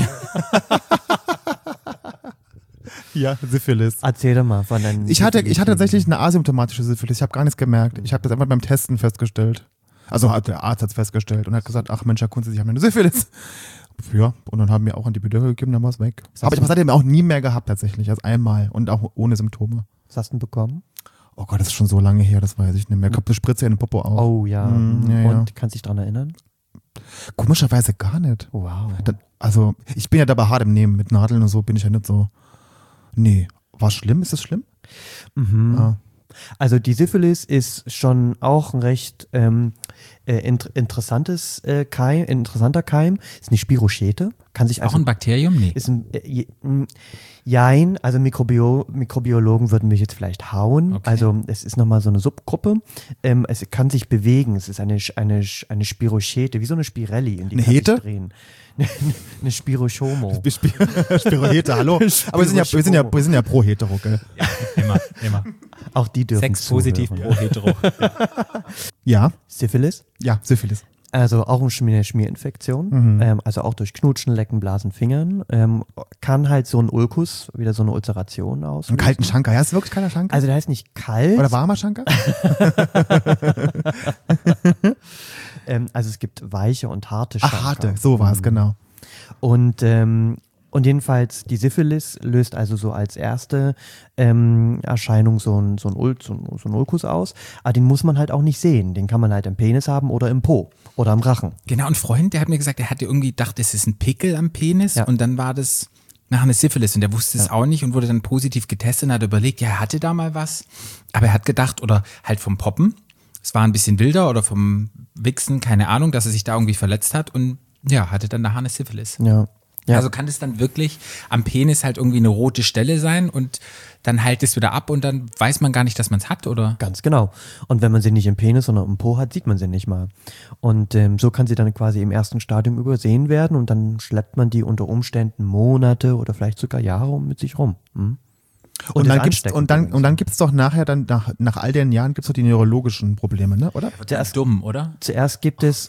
Ja, Syphilis. Erzähl doch mal von deinen. Ich hatte tatsächlich eine asymptomatische Syphilis. Ich habe gar nichts gemerkt. Ich habe das einfach beim Testen festgestellt. Also der Arzt hat es festgestellt und hat gesagt, ach Mensch, Herr Kunze, Sie haben eine Syphilis. Ja, und dann haben wir auch Antibiotika gegeben, dann war es weg. Aber ich habe es seitdem auch nie mehr gehabt tatsächlich, also einmal und auch ohne Symptome. Was hast du denn bekommen? Oh Gott, das ist schon so lange her, das weiß ich nicht mehr. Ich habe eine Spritze in den Popo auch. Oh ja. Ja. Und kannst dich dran erinnern? Komischerweise gar nicht. Wow. Also ich bin ja dabei hart im Nehmen, mit Nadeln und so bin ich ja nicht so. Nee. War schlimm? Ist das schlimm? Ja. Also die Syphilis ist schon auch ein recht interessanter Keim. Ist eine Spirochete. Kann sich Auch also ein Bakterium? Nee. ist ein Jein, also Mikrobiologen würden mich jetzt vielleicht hauen. Okay. Also es ist nochmal so eine Subgruppe. Es kann sich bewegen. Es ist eine Spirochete, wie so eine Spirelli. In die Eine kann sich Hete? drehen. Eine Spirochomo. Spirohete, hallo. Aber wir sind ja pro hetero, gell? Immer. Auch die dürfen Sex positiv zuhören. pro hetero. Ja, Syphilis, ja, Syphilis. also auch eine Schmierinfektion, also auch durch Knutschen, Lecken, Blasen, Fingern, kann halt so ein Ulkus, wieder so eine Ulceration auslösen. Einen kalten Schanker. Ja, ist wirklich kalter Schanker? Also der heißt nicht kalt, Oder warmer Schanker? also es gibt weiche und harte Schanker. Ach, harte, so war es, genau. Und jedenfalls die Syphilis löst also so als erste Erscheinung so ein Ulkus aus. Aber den muss man halt auch nicht sehen. Den kann man halt im Penis haben oder im Po oder am Rachen. Genau, ein Freund, der hat mir gesagt, er hatte irgendwie gedacht, es ist ein Pickel am Penis Ja. und dann war das nachher eine Syphilis und der wusste es auch nicht und wurde dann positiv getestet und hat überlegt, ja, er hatte da mal was. Aber er hat gedacht, oder halt vom Poppen, es war ein bisschen wilder oder vom Wichsen, keine Ahnung, dass er sich da irgendwie verletzt hat und ja, hatte dann nachher eine Syphilis. Ja. Ja. Also kann es dann wirklich am Penis halt irgendwie eine rote Stelle sein und dann heilt es wieder ab und dann weiß man gar nicht, dass man es hat, oder? Ganz genau. Und wenn man sie nicht im Penis, sondern im Po hat, sieht man sie nicht mal. Und so kann sie dann quasi im ersten Stadium übersehen werden und dann schleppt man die unter Umständen Monate oder vielleicht sogar Jahre mit sich rum. Hm? Und ist dann gibt's ansteckend gibt's doch nachher dann nach all den Jahren gibt's doch die neurologischen Probleme, ne, oder? Der ist dumm, oder? Zuerst gibt es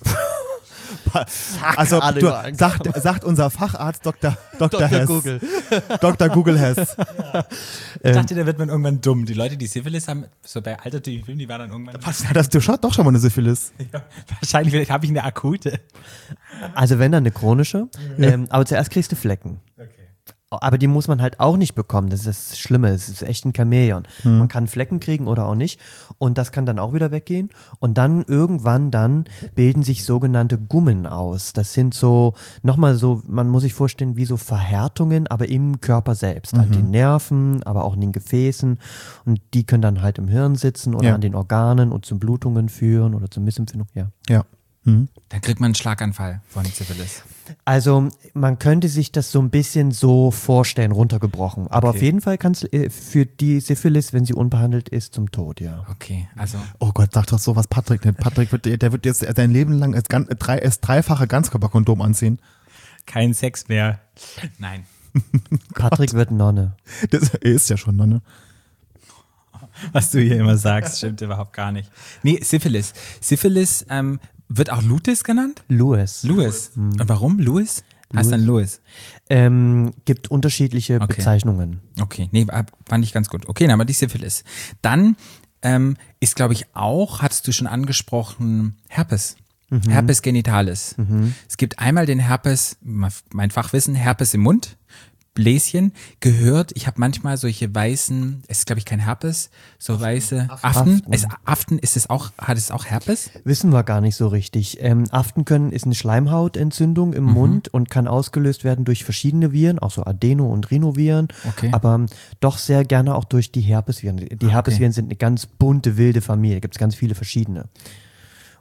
Also alle sagt unser Facharzt Dr. Hess. Google. Dr. Google Hess. Ich dachte, da wird man irgendwann dumm. Die Leute, die Syphilis haben, so bei altertümlichen Filmen, die waren dann irgendwann. Was, du schaut doch schon mal eine Syphilis. Ja, wahrscheinlich vielleicht habe ich eine akute. Also wenn dann eine chronische, aber zuerst kriegst du Flecken. Aber die muss man halt auch nicht bekommen. Das ist das Schlimme. Es ist echt ein Chamäleon. Man kann Flecken kriegen oder auch nicht. Und das kann dann auch wieder weggehen. Und dann irgendwann bilden sich sogenannte Gummen aus. Das sind so, nochmal so, man muss sich vorstellen, wie so Verhärtungen, aber im Körper selbst. An den Nerven, aber auch in den Gefäßen. Und die können dann halt im Hirn sitzen oder Ja. an den Organen und zu Blutungen führen oder zu Missempfindung. Ja. Ja. Dann kriegt man einen Schlaganfall von Syphilis. Also man könnte sich das so ein bisschen so vorstellen, runtergebrochen. Aber Okay. auf jeden Fall kann es für die Syphilis, wenn sie unbehandelt ist, zum Tod, ja. Okay, also Oh Gott, sag doch sowas Patrick nicht. Patrick der wird jetzt sein Leben lang das dreifache Ganzkörperkondom anziehen. kein Sex mehr. Nein. Patrick wird Nonne. Er ist ja schon, ne? Was du hier immer sagst, stimmt überhaupt gar nicht. Nee, Syphilis. Syphilis wird auch Lutis genannt? Louis. Louis. Und warum Louis? Heißt dann Louis. Gibt unterschiedliche Okay. Bezeichnungen. Okay, nee, fand ich ganz gut. Okay, dann haben wir die Syphilis. Dann ist, glaube ich, auch, hattest du schon angesprochen, Herpes. Herpes genitalis. Es gibt einmal den Herpes, mein Fachwissen, Herpes im Mund, Bläschen, gehört, ich habe manchmal solche weißen, es ist, glaube ich, kein Herpes, so weiße Aften. Aften, hat es auch Herpes? Wissen wir gar nicht so richtig. Aften ist eine Schleimhautentzündung im Mund und kann ausgelöst werden durch verschiedene Viren, auch so Adeno- und Rhinoviren, Okay. aber doch sehr gerne auch durch die Herpesviren. Die Herpesviren sind eine ganz bunte, wilde Familie, gibt es ganz viele verschiedene.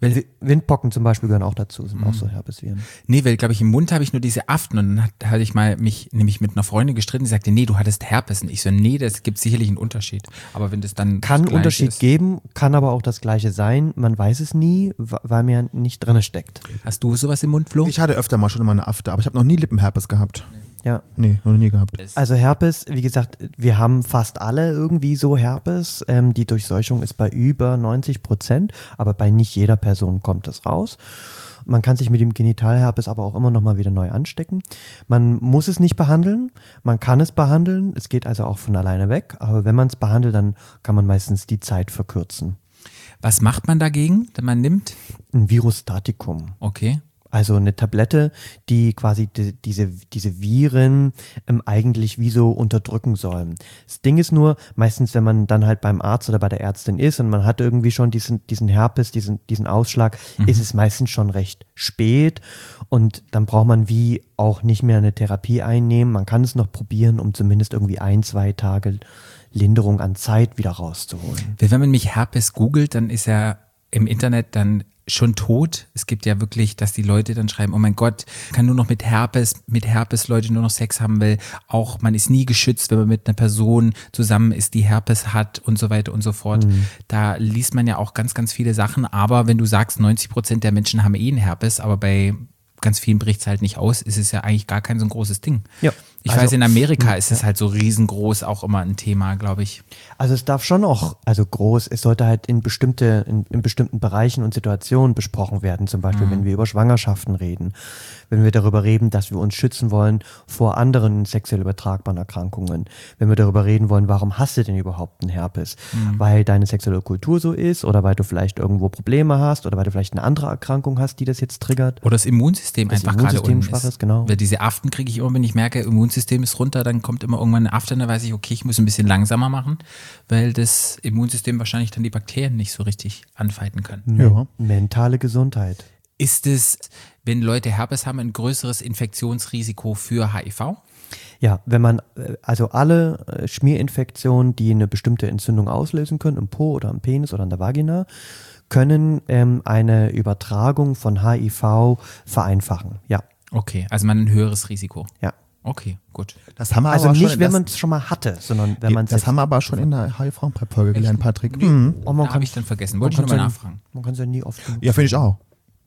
Windpocken zum Beispiel gehören auch dazu, sind auch so Herpesviren. Nee, weil, glaube ich, im Mund habe ich nur diese Aften und dann hatte ich mal mich nämlich mit einer Freundin gestritten, die sagte, nee, du hattest Herpes. Und ich so, nee, das gibt sicherlich einen Unterschied. Aber wenn das dann Kann gleich Unterschied ist, geben, kann aber auch das Gleiche sein. Man weiß es nie, weil mir nicht drin steckt. Hast du sowas im Mund, Flo? Ich hatte öfter mal schon immer eine Afte, aber ich habe noch nie Lippenherpes gehabt. Ja. Nee, noch nie gehabt. Also Herpes, wie gesagt, wir haben fast alle irgendwie so Herpes. Die Durchseuchung ist bei über 90%, aber bei nicht jeder Person kommt es raus. Man kann sich mit dem Genitalherpes aber auch immer noch mal wieder neu anstecken. Man muss es nicht behandeln, man kann es behandeln, es geht also auch von alleine weg, aber wenn man es behandelt, dann kann man meistens die Zeit verkürzen. Was macht man dagegen, wenn man nimmt? Ein Virostatikum. Okay. Also eine Tablette, die quasi diese Viren eigentlich wie so unterdrücken sollen. Das Ding ist nur, meistens wenn man dann halt beim Arzt oder bei der Ärztin ist und man hat irgendwie schon diesen Herpes, diesen Ausschlag, ist es meistens schon recht spät und dann braucht man wie auch nicht mehr eine Therapie einnehmen. Man kann es noch probieren, um zumindest irgendwie 1-2 Tage Linderung an Zeit wieder rauszuholen. Wenn man mich Herpes googelt, dann ist er im Internet dann schon tot. Es gibt ja wirklich, dass die Leute dann schreiben, oh mein Gott, kann nur noch mit Herpes Leute nur noch Sex haben, weil auch man ist nie geschützt, wenn man mit einer Person zusammen ist, die Herpes hat und so weiter und so fort. Da liest man ja auch ganz, ganz viele Sachen, aber wenn du sagst, 90% der Menschen haben einen Herpes, aber bei ganz vielen bricht es halt nicht aus, ist es ja eigentlich gar kein so ein großes Ding. Ja. Ich weiß, in Amerika ist es halt so riesengroß auch immer ein Thema, glaube ich. Also es darf schon auch, also groß, es sollte halt in bestimmten Bereichen und Situationen besprochen werden, zum Beispiel wenn wir über Schwangerschaften reden, wenn wir darüber reden, dass wir uns schützen wollen vor anderen sexuell übertragbaren Erkrankungen, wenn wir darüber reden wollen, warum hast du denn überhaupt einen Herpes? Weil deine sexuelle Kultur so ist oder weil du vielleicht irgendwo Probleme hast oder weil du vielleicht eine andere Erkrankung hast, die das jetzt triggert. Oder das Immunsystem Das einfach gerade Immunsystem unten schwach ist. ist, genau. Weil diese Aften kriege ich immer, wenn ich merke, Immunsystem ist runter, dann kommt immer irgendwann eine Afte, dann weiß ich, okay, ich muss ein bisschen langsamer machen, weil das Immunsystem wahrscheinlich dann die Bakterien nicht so richtig anfighten kann. Ja. Mentale Gesundheit. Ist es, wenn Leute Herpes haben, ein größeres Infektionsrisiko für HIV? Ja, wenn man, also alle Schmierinfektionen, die eine bestimmte Entzündung auslösen können, im Po oder im Penis oder in der Vagina, können eine Übertragung von HIV vereinfachen. Ja, Okay, also man ein höheres Risiko. ja. Okay, gut. Das haben wir Also aber nicht, schon, wenn man es schon mal hatte, sondern wenn man es das haben wir aber schon in der HIV-Folge gelernt, Patrick. Mhm. Oh, man Da habe ich dann vergessen. Wollte ich man nochmal kann's nachfragen. Man kann es ja nie oft genug. Ja, finde ich auch.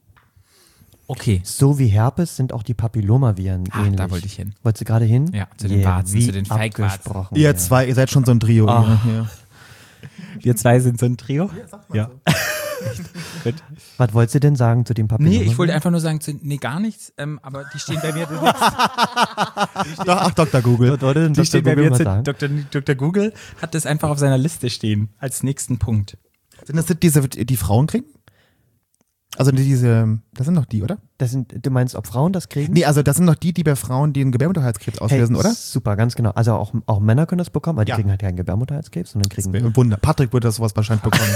Okay. So wie Herpes sind auch die Papillomaviren ähnlich. Da wollte ich hin. Wolltest du gerade hin? Ja, zu den Warzen, wie zu den Feigwarzen. abgesprochen, Ihr ja. zwei, ihr seid schon so ein Trio. Ja. Wir zwei sind so ein Trio? Ja. Was wolltest du denn sagen zu den Papillomaviren? Nee, ich wollte einfach nur sagen, nee, gar nichts, aber die stehen bei mir. Ach, Dr. Google. Die stehen bei mir jetzt. Dr. Google hat das einfach auf seiner Liste stehen, als nächsten Punkt. Sind das diese, die Frauen kriegen? Also das sind doch die, oder? Du meinst, ob Frauen das kriegen? Nee, also das sind doch die bei Frauen, die einen Gebärmutterhalskrebs auslösen, oder? Super, ganz genau. Also auch Männer können das bekommen, aber die Ja. kriegen halt keinen Gebärmutterhalskrebs, sondern kriegen Ein Wunder. Patrick würde das sowas wahrscheinlich bekommen.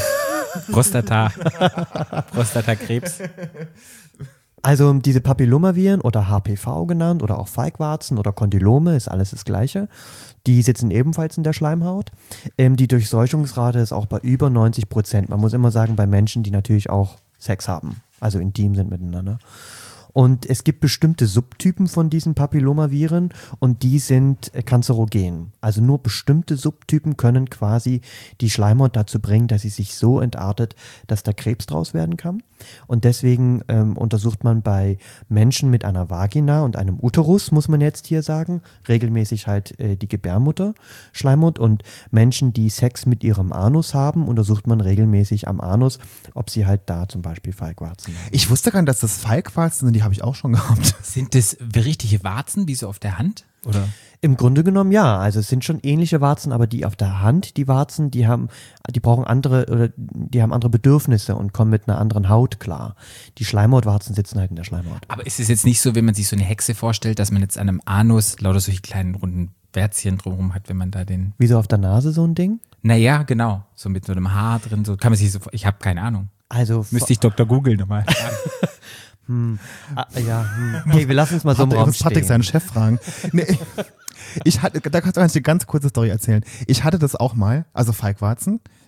Prostatakrebs. Also diese Papillomaviren oder HPV genannt oder auch Feigwarzen oder Kondylome, ist alles das Gleiche. Die sitzen ebenfalls in der Schleimhaut. Die Durchseuchungsrate ist auch bei über 90%. Man muss immer sagen, bei Menschen, die natürlich auch Sex haben, also intim sind miteinander. Und es gibt bestimmte Subtypen von diesen Papillomaviren und die sind kanzerogen. Also nur bestimmte Subtypen können quasi die Schleimhaut dazu bringen, dass sie sich so entartet, dass da Krebs draus werden kann. Und deswegen untersucht man bei Menschen mit einer Vagina und einem Uterus, muss man jetzt hier sagen, regelmäßig halt die Gebärmutterschleimhaut, und Menschen, die Sex mit ihrem Anus haben, untersucht man regelmäßig am Anus, ob sie halt da zum Beispiel Feigwarzen haben. Ich wusste gar nicht, dass das Feigwarzen sind, die habe ich auch schon gehabt. Sind das richtige Warzen, wie so auf der Hand? Oder? Im Grunde genommen ja, also es sind schon ähnliche Warzen, aber die auf der Hand, die Warzen, die brauchen andere, oder die haben andere Bedürfnisse und kommen mit einer anderen Haut klar. Die Schleimhautwarzen sitzen halt in der Schleimhaut. Aber ist es jetzt nicht so, wenn man sich so eine Hexe vorstellt, dass man jetzt an einem Anus lauter solche kleinen runden Bärtchen drumherum hat, wenn man da den... Wie so auf der Nase so ein Ding? Naja, genau. So mit so einem Haar drin, so kann man sich so... Ich habe keine Ahnung. Also Müsste ich Dr. Google nochmal fragen. Okay, wir lassen es mal so im Raum Patrick stehen. seinen Chef fragen. Nee, da kannst du eine ganz kurze Story erzählen. Ich hatte das auch mal, also Feigwarzen,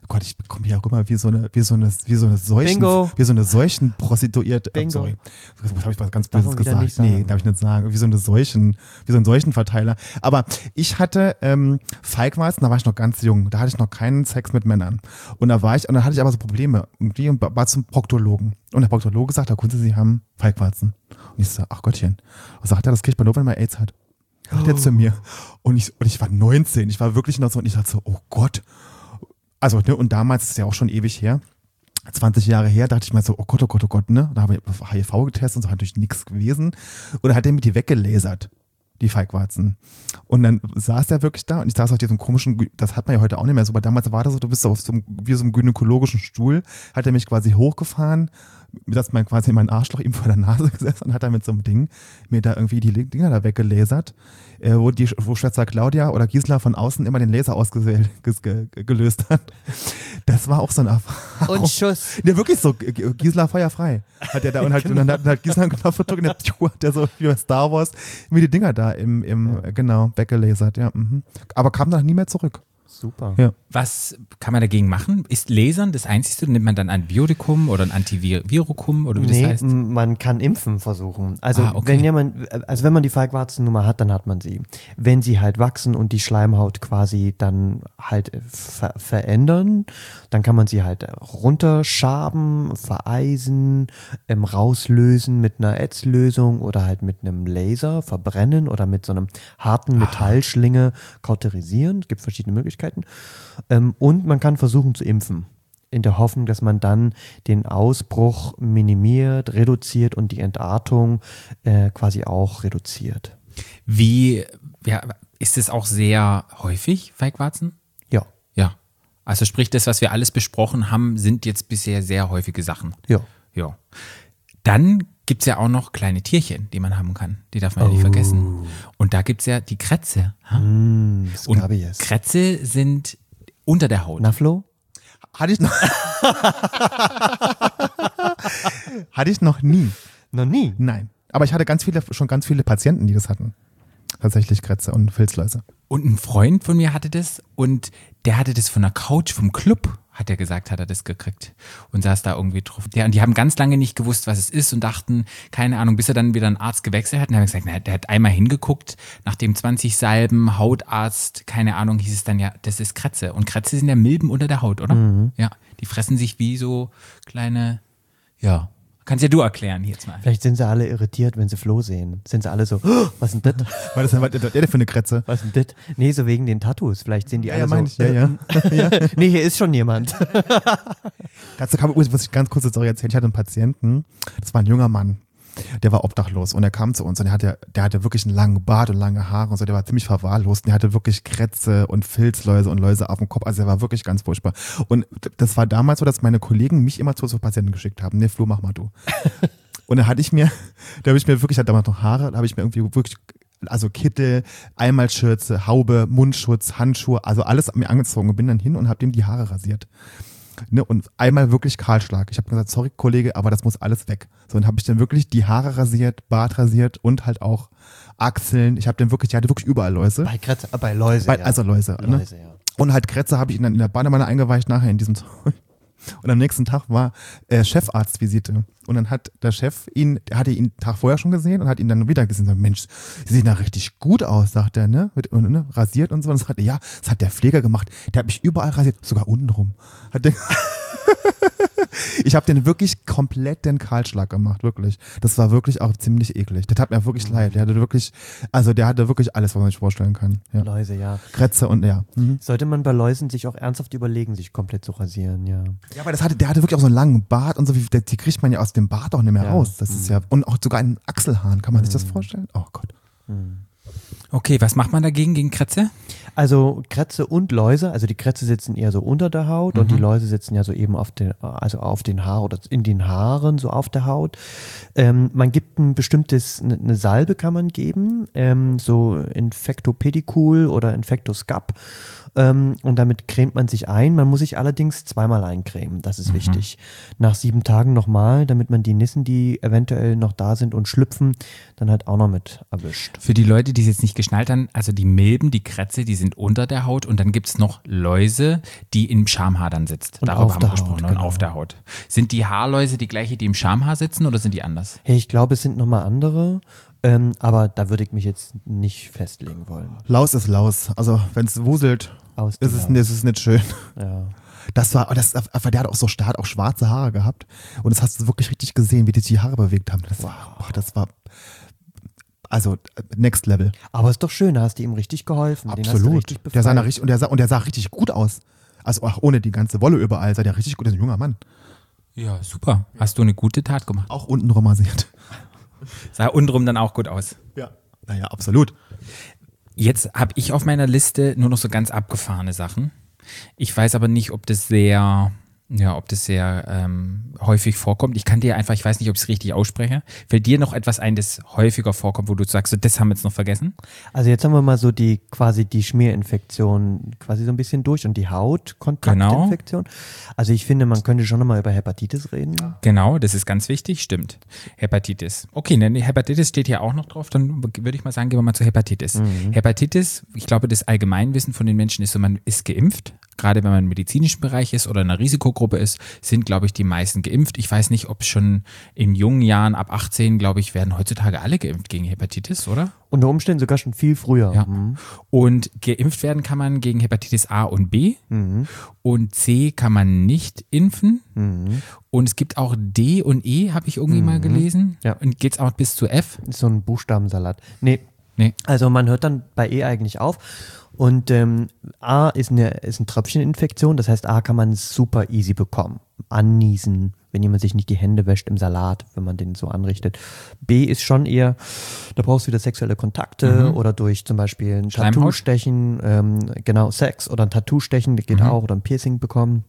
Gott, ich bekomme hier auch immer wie so eine Bingo. Seuchenprostituierte. Bingo. Sorry. Das habe ich was ganz Böses Darf man wieder nicht gesagt. Nee, sagen. darf ich nicht sagen. Wie so ein Seuchenverteiler. Aber ich hatte Feigweizen, da war ich noch ganz jung. Da hatte ich noch keinen Sex mit Männern. Und dann hatte ich aber so Probleme. Irgendwie und war zum Proktologen. Und der Proktologe sagt, Herr Kunze, Sie haben Feigweizen. Und ich so, ach Gottchen. Und sagt er, das kriegt man nur, wenn man AIDS hat. Sagt er zu mir. Und ich war 19. Ich war wirklich noch so, und ich dachte so, oh Gott. Also, ne, und damals ist es ja auch schon ewig her. 20 Jahre her, dachte ich mir so, oh Gott, ne? Da habe ich auf HIV getestet und so, hat natürlich nichts gewesen. Und dann hat er mir die weggelasert, die Feigwarzen. Und dann saß der wirklich da und ich saß auf diesem komischen, das hat man ja heute auch nicht mehr so, aber damals war das so, du bist auf so einem gynäkologischen Stuhl, hat er mich quasi hochgefahren, dass man quasi mein Arschloch ihm vor der Nase gesessen und hat dann mit so einem Ding mir da irgendwie die Dinger da weggelasert, wo Schwester Claudia oder Gisela von außen immer den Laser gelöst hat. Das war auch so eine Erfahrung. Und Schuss. Ja, wirklich so, Gisela feuerfrei. Hat er da und dann hat Gisela einen Knopf gedrückt und hat der so wie bei Star Wars mir die Dinger da genau, weggelasert, ja. Mhm. Aber kam dann nie mehr zurück. Super. Ja. Was kann man dagegen machen? Ist Lasern das Einzige? Nimmt man dann ein Antibiotikum oder ein Antivirokum oder wie das heißt? Man kann Impfen versuchen. Also okay. wenn man die Feigwarzennummer hat, dann hat man sie. Wenn sie halt wachsen und die Schleimhaut quasi dann halt verändern, dann kann man sie halt runterschaben, vereisen, rauslösen mit einer Ätzlösung oder halt mit einem Laser verbrennen oder mit so einem harten Metallschlinge kauterisieren. Es gibt verschiedene Möglichkeiten. Und man kann versuchen zu impfen, in der Hoffnung, dass man dann den Ausbruch minimiert, reduziert und die Entartung quasi auch reduziert. Ist es auch sehr häufig, Feigwarzen? Ja. Ja. Also sprich, das, was wir alles besprochen haben, sind jetzt bisher sehr häufige Sachen. Ja. Ja. Dann gibt es ja auch noch kleine Tierchen, die man haben kann. Die darf man ja nicht vergessen. Und da gibt es ja die Krätze. Und Scabies. Krätze sind unter der Haut. Na, Flo? Hatte ich noch nie. Noch nie. Nein. Aber ich hatte schon ganz viele Patienten, die das hatten. Tatsächlich Krätze und Filzläuse. Und ein Freund von mir hatte das und der hatte das von der Couch vom Club, hat er gesagt, hat er das gekriegt und saß da irgendwie drauf. Und die haben ganz lange nicht gewusst, was es ist und dachten, keine Ahnung, bis er dann wieder einen Arzt gewechselt hat. Und dann haben wir gesagt, der hat einmal hingeguckt, nachdem 20 Salben, Hautarzt, keine Ahnung, hieß es dann ja, das ist Krätze. Und Krätze sind ja Milben unter der Haut, oder? Mhm. Ja, die fressen sich wie so kleine, ja. Kannst ja du erklären jetzt mal. Vielleicht sind sie alle irritiert, wenn sie Flo sehen. Sind sie alle so, oh, was ist denn das? Was ist der für eine Krätze? Was ist denn das? Nee, so wegen den Tattoos. Vielleicht sehen die alle so. Ich, ja. Nee, hier ist schon jemand. Dazu muss ich ganz kurz eine Story erzählen. Ich hatte einen Patienten, das war ein junger Mann. Der war obdachlos und er kam zu uns und der hatte wirklich einen langen Bart und lange Haare und so, der war ziemlich verwahrlost und der hatte wirklich Krätze und Filzläuse und Läuse auf dem Kopf, also er war wirklich ganz furchtbar. Und das war damals so, dass meine Kollegen mich immer zu so Patienten geschickt haben, nee, Flo, mach mal du. Und da habe ich mir wirklich, hatte damals noch Haare, da habe ich mir irgendwie wirklich, also Kittel, Einmalschürze, Haube, Mundschutz, Handschuhe, also alles mir angezogen und bin dann hin und habe dem die Haare rasiert. Ne, und einmal wirklich Kahlschlag. Ich habe gesagt, sorry Kollege, aber das muss alles weg. So, und habe ich dann wirklich die Haare rasiert, Bart rasiert und halt auch Achseln. Der hatte wirklich überall Läuse. Bei Läuse, ja. Also Läuse. Ne? Läuse, ja. Und halt Krätze habe ich in der Badewanne eingeweicht nachher in diesem Zeug. Und am nächsten Tag war Chefarztvisite. Und dann hat der Chef hatte ihn den Tag vorher schon gesehen und hat ihn dann wieder gesehen. So, Mensch, Sie sehen da richtig gut aus, sagt er, ne? Rasiert und so. Und das hat der Pfleger gemacht. Der hat mich überall rasiert, sogar untenrum. Ich habe den wirklich komplett den Kahlschlag gemacht, wirklich. Das war wirklich auch ziemlich eklig. Das tat mir wirklich leid. Der hatte wirklich alles, was man sich vorstellen kann. Ja. Läuse, ja. Krätze und ja. Mhm. Sollte man bei Läusen sich auch ernsthaft überlegen, sich komplett zu rasieren, ja. Ja, aber der hatte wirklich auch so einen langen Bart und so, die kriegt man ja aus dem Bart auch nicht mehr raus. Das ist ja, und auch sogar einen Achselhahn, kann man sich das vorstellen? Oh Gott. Okay, was macht man dagegen, gegen Krätze? Also Krätze und Läuse, also die Krätze sitzen eher so unter der Haut und die Läuse sitzen ja so eben auf den Haaren oder in den Haaren, so auf der Haut. Man gibt eine Salbe kann man geben, so Infectopedicul oder Infectoscap. Und damit cremt man sich ein. Man muss sich allerdings zweimal eincremen, das ist wichtig. Nach 7 Tagen nochmal, damit man die Nissen, die eventuell noch da sind und schlüpfen, dann halt auch noch mit erwischt. Für die Leute, die es jetzt nicht geschnallt dann, also die Milben, die Krätze, die sind unter der Haut und dann gibt es noch Läuse, die im Schamhaar dann sitzt. Und Darüber auf haben wir der gesprochen. Haut, Und genau. auf der Haut. Sind die Haarläuse die gleiche, die im Schamhaar sitzen oder sind die anders? Hey, ich glaube, es sind nochmal andere, aber da würde ich mich jetzt nicht festlegen wollen. Laus ist Laus. Also wenn es wuselt, Aus ist es nicht schön. Ja. Aber der hat auch so stark auch schwarze Haare gehabt. Und das hast du wirklich richtig gesehen, wie die Haare bewegt haben. Das war also next level. Aber ist doch schön, da hast du ihm richtig geholfen. Den hast du Absolut. richtig Der sah, befreit. der sah richtig gut aus. Also auch ohne die ganze Wolle überall, sah der richtig gut. Der ist ein junger Mann. Ja, super. Hast du eine gute Tat gemacht. Auch unten rasiert. Sah untenrum dann auch gut aus. Ja. Naja, absolut. Jetzt habe ich auf meiner Liste nur noch so ganz abgefahrene Sachen. Ich weiß aber nicht, ob das sehr häufig vorkommt. Ich kann dir einfach, ich weiß nicht, ob ich es richtig ausspreche. Fällt dir noch etwas ein, das häufiger vorkommt, wo du sagst, so, das haben wir jetzt noch vergessen? Also jetzt haben wir mal so die Schmierinfektion quasi so ein bisschen durch und die Hautkontaktinfektion. Also ich finde, man könnte schon nochmal über Hepatitis reden. Genau, das ist ganz wichtig, stimmt. Hepatitis. Okay, ne, Hepatitis steht hier auch noch drauf, dann würde ich mal sagen, gehen wir mal zu Hepatitis. Hepatitis, ich glaube, das Allgemeinwissen von den Menschen ist so, man ist geimpft. Gerade wenn man im medizinischen Bereich ist oder in einer Risikogruppe ist, sind, glaube ich, die meisten geimpft. Ich weiß nicht, ob schon in jungen Jahren, ab 18, glaube ich, werden heutzutage alle geimpft gegen Hepatitis, oder? Unter Umständen sogar schon viel früher. Ja. Und geimpft werden kann man gegen Hepatitis A und B. Und C kann man nicht impfen. Und es gibt auch D und E, habe ich irgendwie mal gelesen. Ja. Und geht es auch bis zu F? Ist so ein Buchstabensalat. Nee. Nee. Also man hört dann bei E eigentlich auf. Und A ist eine Tröpfcheninfektion, das heißt A kann man super easy bekommen. Anniesen, wenn jemand sich nicht die Hände wäscht im Salat, wenn man den so anrichtet. B ist schon eher, da brauchst du wieder sexuelle Kontakte oder durch zum Beispiel ein Schleimhaut? Tattoo-Stechen, genau, Sex oder ein Tattoo-Stechen, das geht auch, oder ein Piercing bekommen.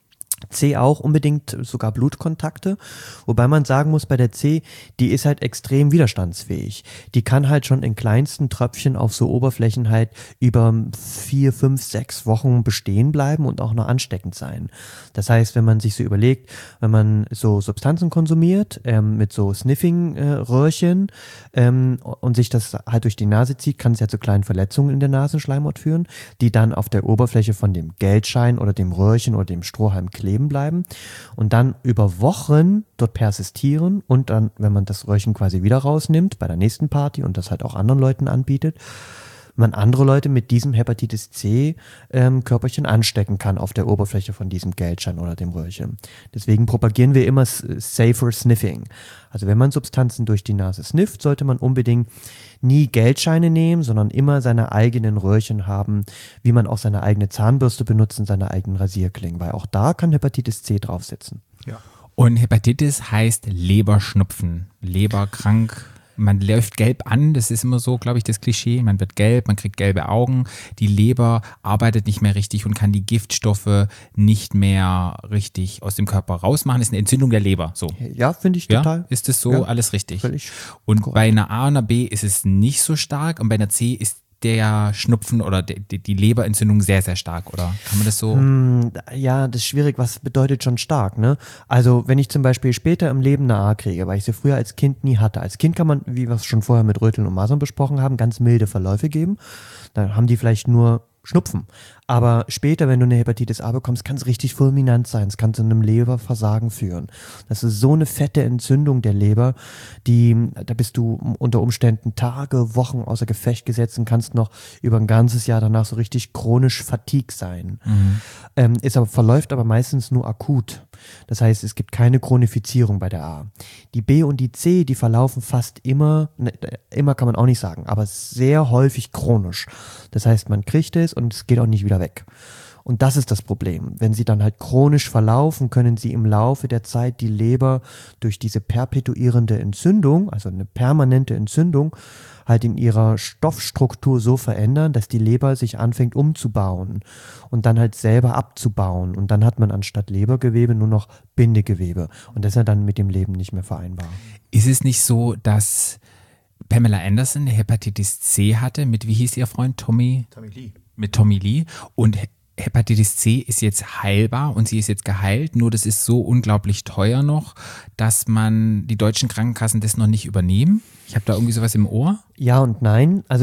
C auch unbedingt sogar Blutkontakte, wobei man sagen muss, bei der C, die ist halt extrem widerstandsfähig. Die kann halt schon in kleinsten Tröpfchen auf so Oberflächen halt über 4, 5, 6 Wochen bestehen bleiben und auch noch ansteckend sein. Das heißt, wenn man sich so überlegt, wenn man so Substanzen konsumiert, mit so Sniffing-Röhrchen und sich das halt durch die Nase zieht, kann es ja zu kleinen Verletzungen in der Nasenschleimhaut führen, die dann auf der Oberfläche von dem Geldschein oder dem Röhrchen oder dem Strohhalm kleben bleiben und dann über Wochen dort persistieren und dann, wenn man das Röhrchen quasi wieder rausnimmt bei der nächsten Party und das halt auch anderen Leuten anbietet, man andere Leute mit diesem Hepatitis C Körperchen anstecken kann auf der Oberfläche von diesem Geldschein oder dem Röhrchen. Deswegen propagieren wir immer safer Sniffing. Also wenn man Substanzen durch die Nase snifft, sollte man unbedingt nie Geldscheine nehmen, sondern immer seine eigenen Röhrchen haben, wie man auch seine eigene Zahnbürste benutzt und seine eigenen Rasierklingen, weil auch da kann Hepatitis C drauf sitzen. Und Hepatitis heißt Leberschnupfen, leberkrank. Man läuft gelb an, das ist immer so, glaube ich, das Klischee. Man wird gelb, man kriegt gelbe Augen. Die Leber arbeitet nicht mehr richtig und kann die Giftstoffe nicht mehr richtig aus dem Körper rausmachen. Das ist eine Entzündung der Leber. So. Ja, finde ich total. Ja, ist das so Ja, alles richtig? völlig Und korrekt. bei einer A und einer B ist es nicht so stark und bei einer C ist der Schnupfen oder die Leberentzündung sehr, sehr stark, oder kann man das so? Ja, das ist schwierig. Was bedeutet schon stark, ne? Also, wenn ich zum Beispiel später im Leben eine A kriege, weil ich sie früher als Kind nie hatte. Als Kind kann man, wie wir es schon vorher mit Röteln und Masern besprochen haben, ganz milde Verläufe geben. Dann haben die vielleicht nur Schnupfen. Aber später, wenn du eine Hepatitis A bekommst, kann es richtig fulminant sein. Es kann zu einem Leberversagen führen. Das ist so eine fette Entzündung der Leber, da bist du unter Umständen Tage, Wochen außer Gefecht gesetzt und kannst noch über ein ganzes Jahr danach so richtig chronisch fatigue sein. Verläuft aber meistens nur akut. Das heißt, es gibt keine Chronifizierung bei der A. Die B und die C, die verlaufen fast immer kann man auch nicht sagen, aber sehr häufig chronisch. Das heißt, man kriegt es und es geht auch nicht wieder weg. Und das ist das Problem. Wenn sie dann halt chronisch verlaufen, können sie im Laufe der Zeit die Leber durch diese perpetuierende Entzündung, also eine permanente Entzündung, halt in ihrer Stoffstruktur so verändern, dass die Leber sich anfängt umzubauen und dann halt selber abzubauen. Und dann hat man anstatt Lebergewebe nur noch Bindegewebe. Und das ist ja dann mit dem Leben nicht mehr vereinbar. Ist es nicht so, dass Pamela Anderson eine Hepatitis C hatte mit, wie hieß ihr Freund, Tommy Lee. Mit Tommy Lee und Hepatitis C ist jetzt heilbar und sie ist jetzt geheilt, nur das ist so unglaublich teuer noch, dass die deutschen Krankenkassen das noch nicht übernehmen. Ich habe da irgendwie sowas im Ohr. Ja und nein. Also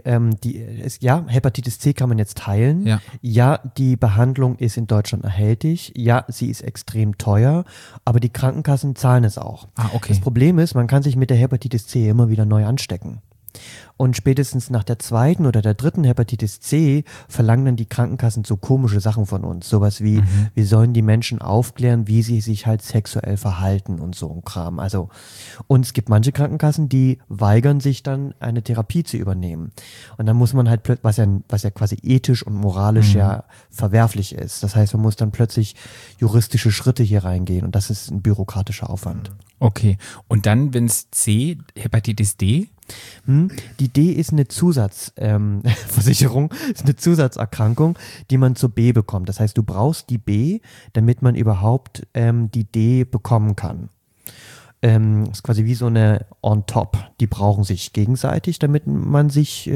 Hepatitis C kann man jetzt heilen. Ja. Ja, die Behandlung ist in Deutschland erhältlich. Ja, sie ist extrem teuer, aber die Krankenkassen zahlen es auch. Ah, okay. Das Problem ist, man kann sich mit der Hepatitis C immer wieder neu anstecken. Und spätestens nach der 2. oder der 3. Hepatitis C verlangen dann die Krankenkassen so komische Sachen von uns. Sowas wie, wir sollen die Menschen aufklären, wie sie sich halt sexuell verhalten und so ein Kram. Also, und es gibt manche Krankenkassen, die weigern sich dann, eine Therapie zu übernehmen. Und dann muss man halt, was ja quasi ethisch und moralisch ja verwerflich ist. Das heißt, man muss dann plötzlich juristische Schritte hier reingehen und das ist ein bürokratischer Aufwand. Okay. Und dann, wenn es C, Hepatitis D? Die D ist eine Zusatzversicherung, ist eine Zusatzerkrankung, die man zur B bekommt. Das heißt, du brauchst die B, damit man überhaupt die D bekommen kann. Ist quasi wie so eine on top. Die brauchen sich gegenseitig, damit man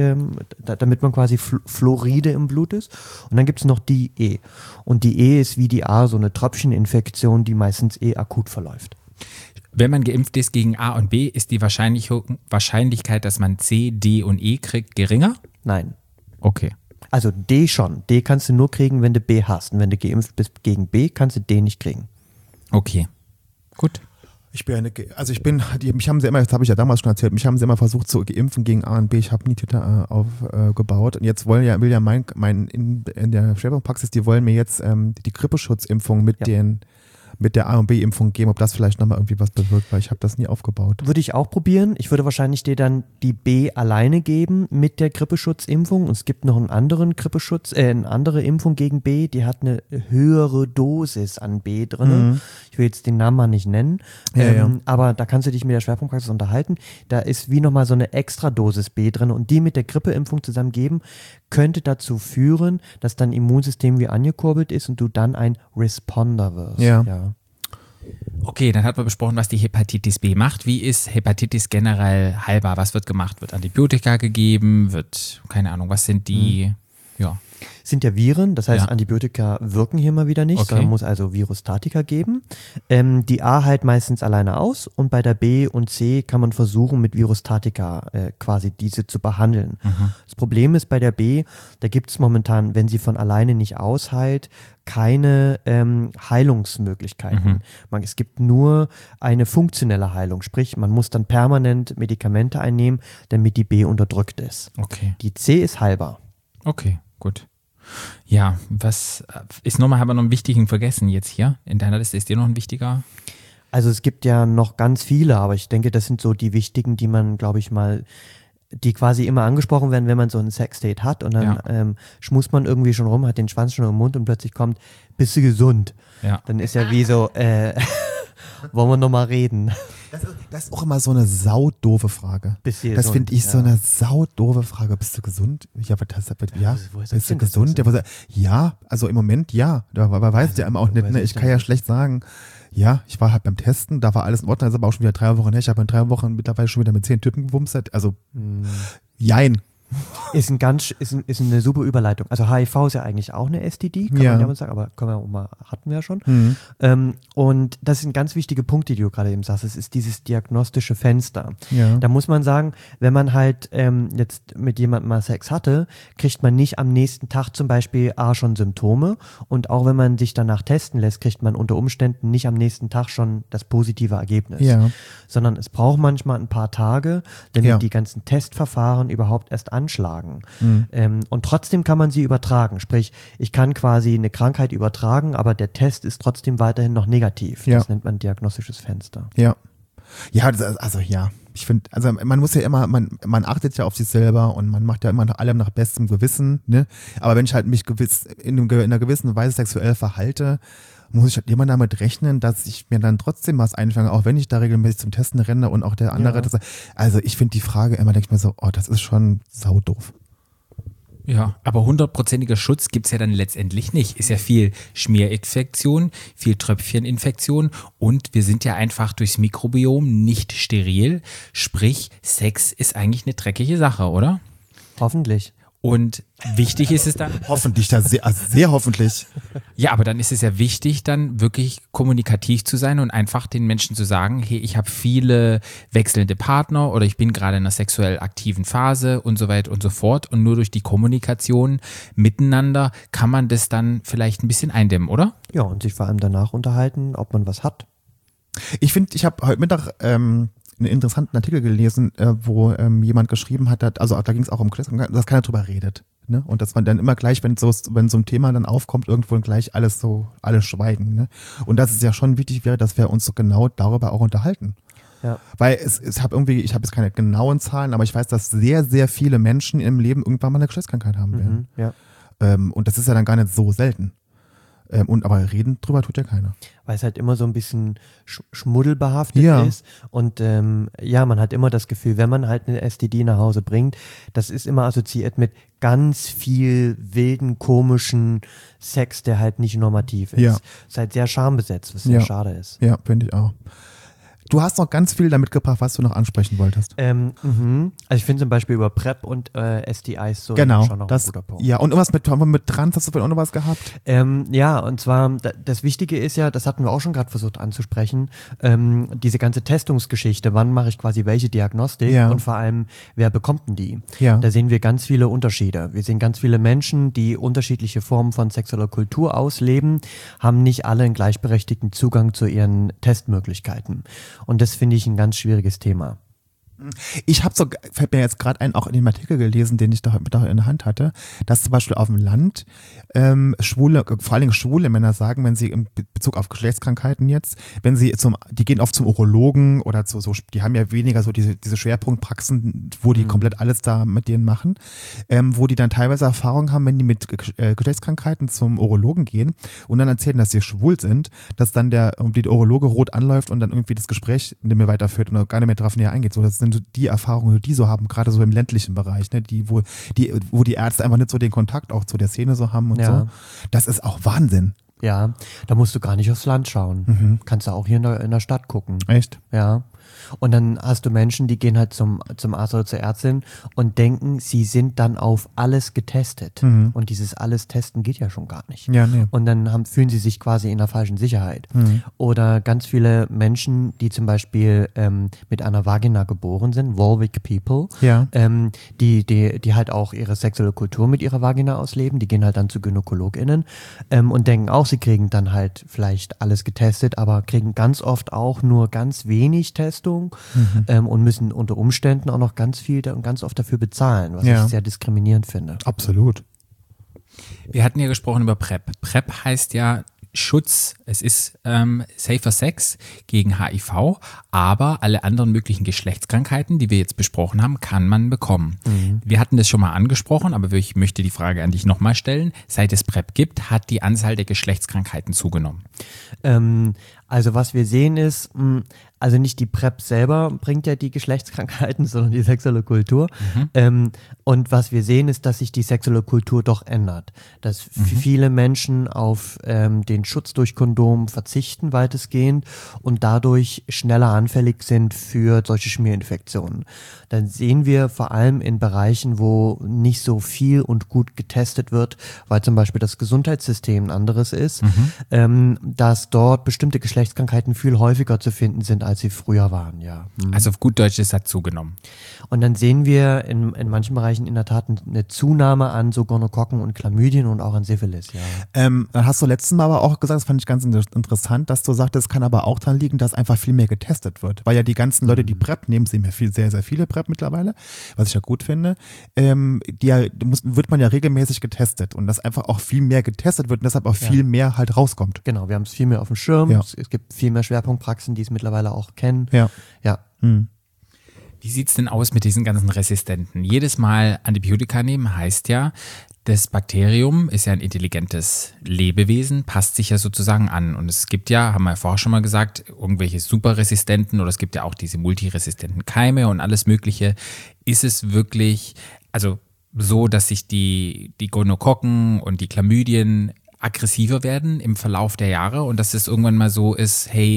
quasi Fluoride im Blut ist. Und dann gibt es noch die E. Und die E ist wie die A, so eine Tröpfcheninfektion, die meistens akut verläuft. Wenn man geimpft ist gegen A und B, ist die Wahrscheinlichkeit, dass man C, D und E kriegt, geringer? Nein. Okay. Also D schon. D kannst du nur kriegen, wenn du B hast. Und wenn du geimpft bist gegen B, kannst du D nicht kriegen. Okay. Gut. Mich haben sie immer, das habe ich ja damals schon erzählt, mich haben sie immer versucht zu impfen gegen A und B. Ich habe nie Twitter aufgebaut. Und jetzt will ja in der Schwerpunktpraxis, die wollen mir jetzt die Grippeschutzimpfung mit der A- und B-Impfung geben, ob das vielleicht nochmal irgendwie was bewirkt, weil ich habe das nie aufgebaut. Würde ich auch probieren. Ich würde wahrscheinlich dir dann die B alleine geben mit der Grippeschutzimpfung. Und es gibt noch einen anderen eine andere Impfung gegen B, die hat eine höhere Dosis an B drin. Ich will jetzt den Namen mal nicht nennen, aber da kannst du dich mit der Schwerpunktpraxis unterhalten. Da ist wie nochmal so eine extra Dosis B drin und die mit der Grippeimpfung zusammen geben, könnte dazu führen, dass dein Immunsystem wie angekurbelt ist und du dann ein Responder wirst. Ja. Okay, dann hat man besprochen, was die Hepatitis B macht. Wie ist Hepatitis generell heilbar? Was wird gemacht? Wird Antibiotika gegeben? Keine Ahnung, was sind die, Sind ja Viren, das heißt Antibiotika wirken hier mal wieder nicht, sondern muss also Virostatika geben. Die A heilt meistens alleine aus und bei der B und C kann man versuchen mit Virostatika quasi diese zu behandeln. Das Problem ist bei der B, da gibt es momentan, wenn sie von alleine nicht ausheilt, keine Heilungsmöglichkeiten. Es gibt nur eine funktionelle Heilung, sprich man muss dann permanent Medikamente einnehmen, damit die B unterdrückt ist. Okay. Die C ist heilbar. Okay, gut. Ja, was ist nochmal, haben wir noch einen wichtigen vergessen jetzt hier? In deiner Liste ist dir noch ein wichtiger? Also es gibt ja noch ganz viele, aber ich denke, das sind so die wichtigen, die man, glaube ich mal, die quasi immer angesprochen werden, wenn man so ein Sexdate hat und dann schmust man irgendwie schon rum, hat den Schwanz schon im Mund und plötzlich kommt, bist du gesund? Ja. Dann ist ja wie so, wollen wir nochmal reden? Das ist auch immer so eine saudoofe Frage. Das finde ich so eine saudoofe Frage. Bist du gesund? Ja, bist du gesund? Ja, also im Moment ja. Aber weißt du ja immer auch nicht, ne? Ich kann ja schlecht sagen, ja, ich war halt beim Testen, da war alles in Ordnung, das ist aber auch schon wieder 3 Wochen her. Ich habe in 3 Wochen mittlerweile schon wieder mit 10 Typen gewumst. Also, jein. Ist eine super Überleitung. Also HIV ist ja eigentlich auch eine STD, kann man ja mal sagen, aber hatten wir ja schon. Und das sind ganz wichtige Punkte, die du gerade eben sagst. Es ist dieses diagnostische Fenster. Ja. Da muss man sagen, wenn man halt jetzt mit jemandem mal Sex hatte, kriegt man nicht am nächsten Tag zum Beispiel schon Symptome und auch wenn man sich danach testen lässt, kriegt man unter Umständen nicht am nächsten Tag schon das positive Ergebnis. Ja. Sondern es braucht manchmal ein paar Tage, damit die ganzen Testverfahren überhaupt erst anschlagen. Und trotzdem kann man sie übertragen. Sprich, ich kann quasi eine Krankheit übertragen, aber der Test ist trotzdem weiterhin noch negativ. Das nennt man diagnostisches Fenster. Ja. Ja, ich finde, also man muss ja immer, man achtet ja auf sich selber und man macht ja immer nach allem nach bestem Gewissen, ne? Aber wenn ich halt mich in einer gewissen Weise sexuell verhalte, muss ich halt immer damit rechnen, dass ich mir dann trotzdem was einfange, auch wenn ich da regelmäßig zum Testen renne und auch der andere. Also ich finde die Frage immer, denke ich mir so, das ist schon saudoof. Ja, aber 100%iger Schutz gibt es ja dann letztendlich nicht. Ist ja viel Schmierinfektion, viel Tröpfcheninfektion und wir sind ja einfach durchs Mikrobiom nicht steril. Sprich, Sex ist eigentlich eine dreckige Sache, oder? Hoffentlich. Und wichtig ist es dann, Hoffentlich, sehr hoffentlich. ja, aber dann ist es ja wichtig, dann wirklich kommunikativ zu sein und einfach den Menschen zu sagen, hey, ich habe viele wechselnde Partner oder ich bin gerade in einer sexuell aktiven Phase und so weiter und so fort. Und nur durch die Kommunikation miteinander kann man das dann vielleicht ein bisschen eindämmen, oder? Ja, und sich vor allem danach unterhalten, ob man was hat. Ich finde, ich habe heute Mittag einen interessanten Artikel gelesen, wo jemand geschrieben hat, also da ging es auch um Geschlechtskrankheiten, dass keiner drüber redet. Ne? Und dass man dann immer gleich, wenn so ein Thema dann aufkommt, irgendwo gleich alle schweigen. Ne? Und dass es ja schon wichtig wäre, dass wir uns so genau darüber auch unterhalten. Ja. Weil ich habe jetzt keine genauen Zahlen, aber ich weiß, dass sehr, sehr viele Menschen im Leben irgendwann mal eine Geschlechtskrankheit haben werden. Ja. Und das ist ja dann gar nicht so selten. Aber reden drüber tut ja keiner. Weil es halt immer so ein bisschen schmuddelbehaftet Ja. ist. Und man hat immer das Gefühl, wenn man halt eine STD nach Hause bringt, das ist immer assoziiert mit ganz viel wilden, komischen Sex, der halt nicht normativ ist. Ja. Ist halt sehr schambesetzt, was sehr Ja. schade ist. Ja, finde ich auch. Du hast noch ganz viel damit gebracht, was du noch ansprechen wolltest. Also ich finde zum Beispiel über PrEP und STIs so Genau, schon noch das, ein guter Punkt. ja, und irgendwas mit Trans, hast du vorhin auch noch was gehabt? Und zwar, das Wichtige ist ja, das hatten wir auch schon gerade versucht anzusprechen, diese ganze Testungsgeschichte, wann mache ich quasi welche Diagnostik Ja. und vor allem, wer bekommt denn die? Ja. Da sehen wir ganz viele Unterschiede. Wir sehen ganz viele Menschen, die unterschiedliche Formen von sexueller Kultur ausleben, haben nicht alle einen gleichberechtigten Zugang zu ihren Testmöglichkeiten. Und das finde ich ein ganz schwieriges Thema. Ich habe fällt mir jetzt gerade ein, auch in dem Artikel gelesen, den ich da in der Hand hatte, dass zum Beispiel auf dem Land vor allem schwule Männer sagen, wenn sie in Bezug auf Geschlechtskrankheiten jetzt, wenn sie die gehen oft zum Urologen oder die haben ja weniger so diese Schwerpunktpraxen, wo die komplett alles da mit denen machen, wo die dann teilweise Erfahrung haben, wenn die mit Geschlechtskrankheiten zum Urologen gehen und dann erzählen, dass sie schwul sind, dass dann der Urologe rot anläuft und dann irgendwie das Gespräch nicht mehr weiterführt und gar nicht mehr drauf näher eingeht. So, das sind so die Erfahrungen, die so haben, gerade so im ländlichen Bereich, ne, wo die Ärzte einfach nicht so den Kontakt auch zu der Szene so haben und Ja. so. Das ist auch Wahnsinn. Ja, da musst du gar nicht aufs Land schauen. Kannst du auch hier in der Stadt gucken. Echt? Ja. Und dann hast du Menschen, die gehen halt zum Arzt oder zur Ärztin und denken, sie sind dann auf alles getestet. Und dieses alles testen geht ja schon gar nicht. Ja, nee. Und dann fühlen sie sich quasi in der falschen Sicherheit. Oder ganz viele Menschen, die zum Beispiel mit einer Vagina geboren sind, vulvic people, Ja. die halt auch ihre sexuelle Kultur mit ihrer Vagina ausleben, die gehen halt dann zu GynäkologInnen und denken auch, sie kriegen dann halt vielleicht alles getestet, aber kriegen ganz oft auch nur ganz wenig Testung und müssen unter Umständen auch noch ganz viel und ganz oft dafür bezahlen, was Ja. ich sehr diskriminierend finde. Absolut. Wir hatten ja gesprochen über PrEP. PrEP heißt ja Schutz, es ist safer Sex gegen HIV, aber alle anderen möglichen Geschlechtskrankheiten, die wir jetzt besprochen haben, kann man bekommen. Wir hatten das schon mal angesprochen, aber ich möchte die Frage an dich nochmal stellen. Seit es PrEP gibt, hat die Anzahl der Geschlechtskrankheiten zugenommen. Also was wir sehen ist, also nicht die PrEP selber bringt ja die Geschlechtskrankheiten, sondern die sexuelle Kultur. Und was wir sehen ist, dass sich die sexuelle Kultur doch ändert. Dass viele Menschen auf den Schutz durch Kondom verzichten weitestgehend und dadurch schneller anfällig sind für solche Schmierinfektionen. Dann sehen wir vor allem in Bereichen, wo nicht so viel und gut getestet wird, weil zum Beispiel das Gesundheitssystem ein anderes ist, dass dort bestimmte Geschlechtskrankheiten viel häufiger zu finden sind, als sie früher waren, ja. Also auf gut Deutsch, es hat zugenommen. Und dann sehen wir in manchen Bereichen in der Tat eine Zunahme an so Gonokokken und Chlamydien und auch an Syphilis, ja. Dann hast du letztes Mal aber auch gesagt, das fand ich ganz interessant, dass du sagtest, es kann aber auch daran liegen, dass einfach viel mehr getestet wird. Weil ja die ganzen Leute, die PrEP nehmen, sehen ja sehr, sehr viele PrEP mittlerweile, was ich ja gut finde, wird man ja regelmäßig getestet und dass einfach auch viel mehr getestet wird und deshalb auch viel mehr halt rauskommt. Genau, wir haben es viel mehr auf dem Schirm, Ja. es gibt viel mehr Schwerpunktpraxen, die es mittlerweile auch kennen. Ja. Ja. Wie sieht's denn aus mit diesen ganzen Resistenten? Jedes Mal Antibiotika nehmen heißt ja, das Bakterium ist ja ein intelligentes Lebewesen, passt sich ja sozusagen an. Und es gibt ja, haben wir ja vorher schon mal gesagt, irgendwelche superresistenten oder es gibt ja auch diese multiresistenten Keime und alles Mögliche. Ist es wirklich, also so, dass sich die Gonokokken und die Chlamydien aggressiver werden im Verlauf der Jahre und dass es irgendwann mal so ist, hey,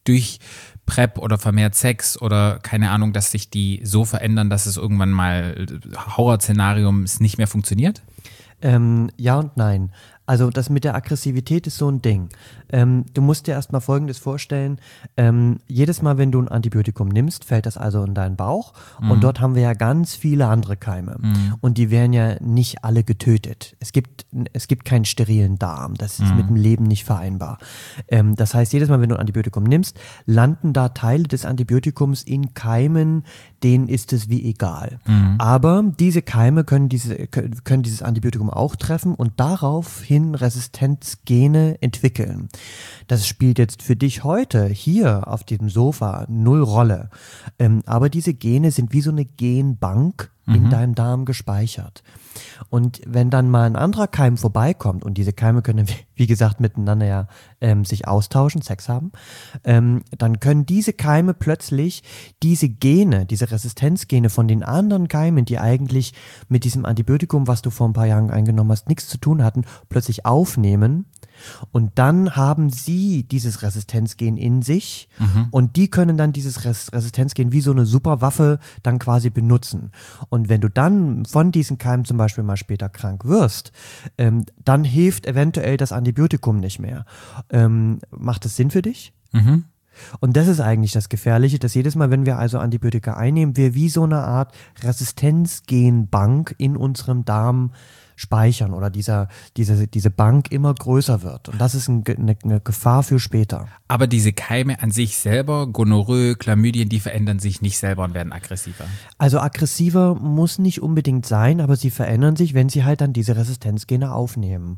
durch PrEP oder vermehrt Sex oder keine Ahnung, dass sich die so verändern, dass es irgendwann mal Horrorszenarium nicht mehr funktioniert? Ja und nein. Also das mit der Aggressivität ist so ein Ding. Du musst dir erstmal Folgendes vorstellen. Jedes Mal, wenn du ein Antibiotikum nimmst, fällt das also in deinen Bauch. Und dort haben wir ja ganz viele andere Keime. Und die werden ja nicht alle getötet. Es gibt keinen sterilen Darm. Das ist mit dem Leben nicht vereinbar. Das heißt, jedes Mal, wenn du ein Antibiotikum nimmst, landen da Teile des Antibiotikums in Keimen, denen ist es wie egal. Aber diese Keime können dieses Antibiotikum auch treffen und daraufhin Resistenzgene entwickeln. Das spielt jetzt für dich heute hier auf diesem Sofa null Rolle. Aber diese Gene sind wie so eine Genbank in deinem Darm gespeichert. Und wenn dann mal ein anderer Keim vorbeikommt, und diese Keime können, wie gesagt, miteinander ja sich austauschen, Sex haben, dann können diese Keime plötzlich diese Gene, diese Resistenzgene von den anderen Keimen, die eigentlich mit diesem Antibiotikum, was du vor ein paar Jahren eingenommen hast, nichts zu tun hatten, plötzlich aufnehmen. Und dann haben sie dieses Resistenzgen in sich und die können dann dieses Resistenzgen wie so eine Superwaffe dann quasi benutzen. Und wenn du dann von diesen Keimen zum Beispiel mal später krank wirst, dann hilft eventuell das Antibiotikum nicht mehr. Macht das Sinn für dich? Und das ist eigentlich das Gefährliche, dass jedes Mal, wenn wir also Antibiotika einnehmen, wir wie so eine Art Resistenzgenbank in unserem Darm speichern oder diese Bank immer größer wird. Und das ist eine Gefahr für später. Aber diese Keime an sich selber, Gonorrhoe, Chlamydien, die verändern sich nicht selber und werden aggressiver. Also aggressiver muss nicht unbedingt sein, aber sie verändern sich, wenn sie halt dann diese Resistenzgene aufnehmen.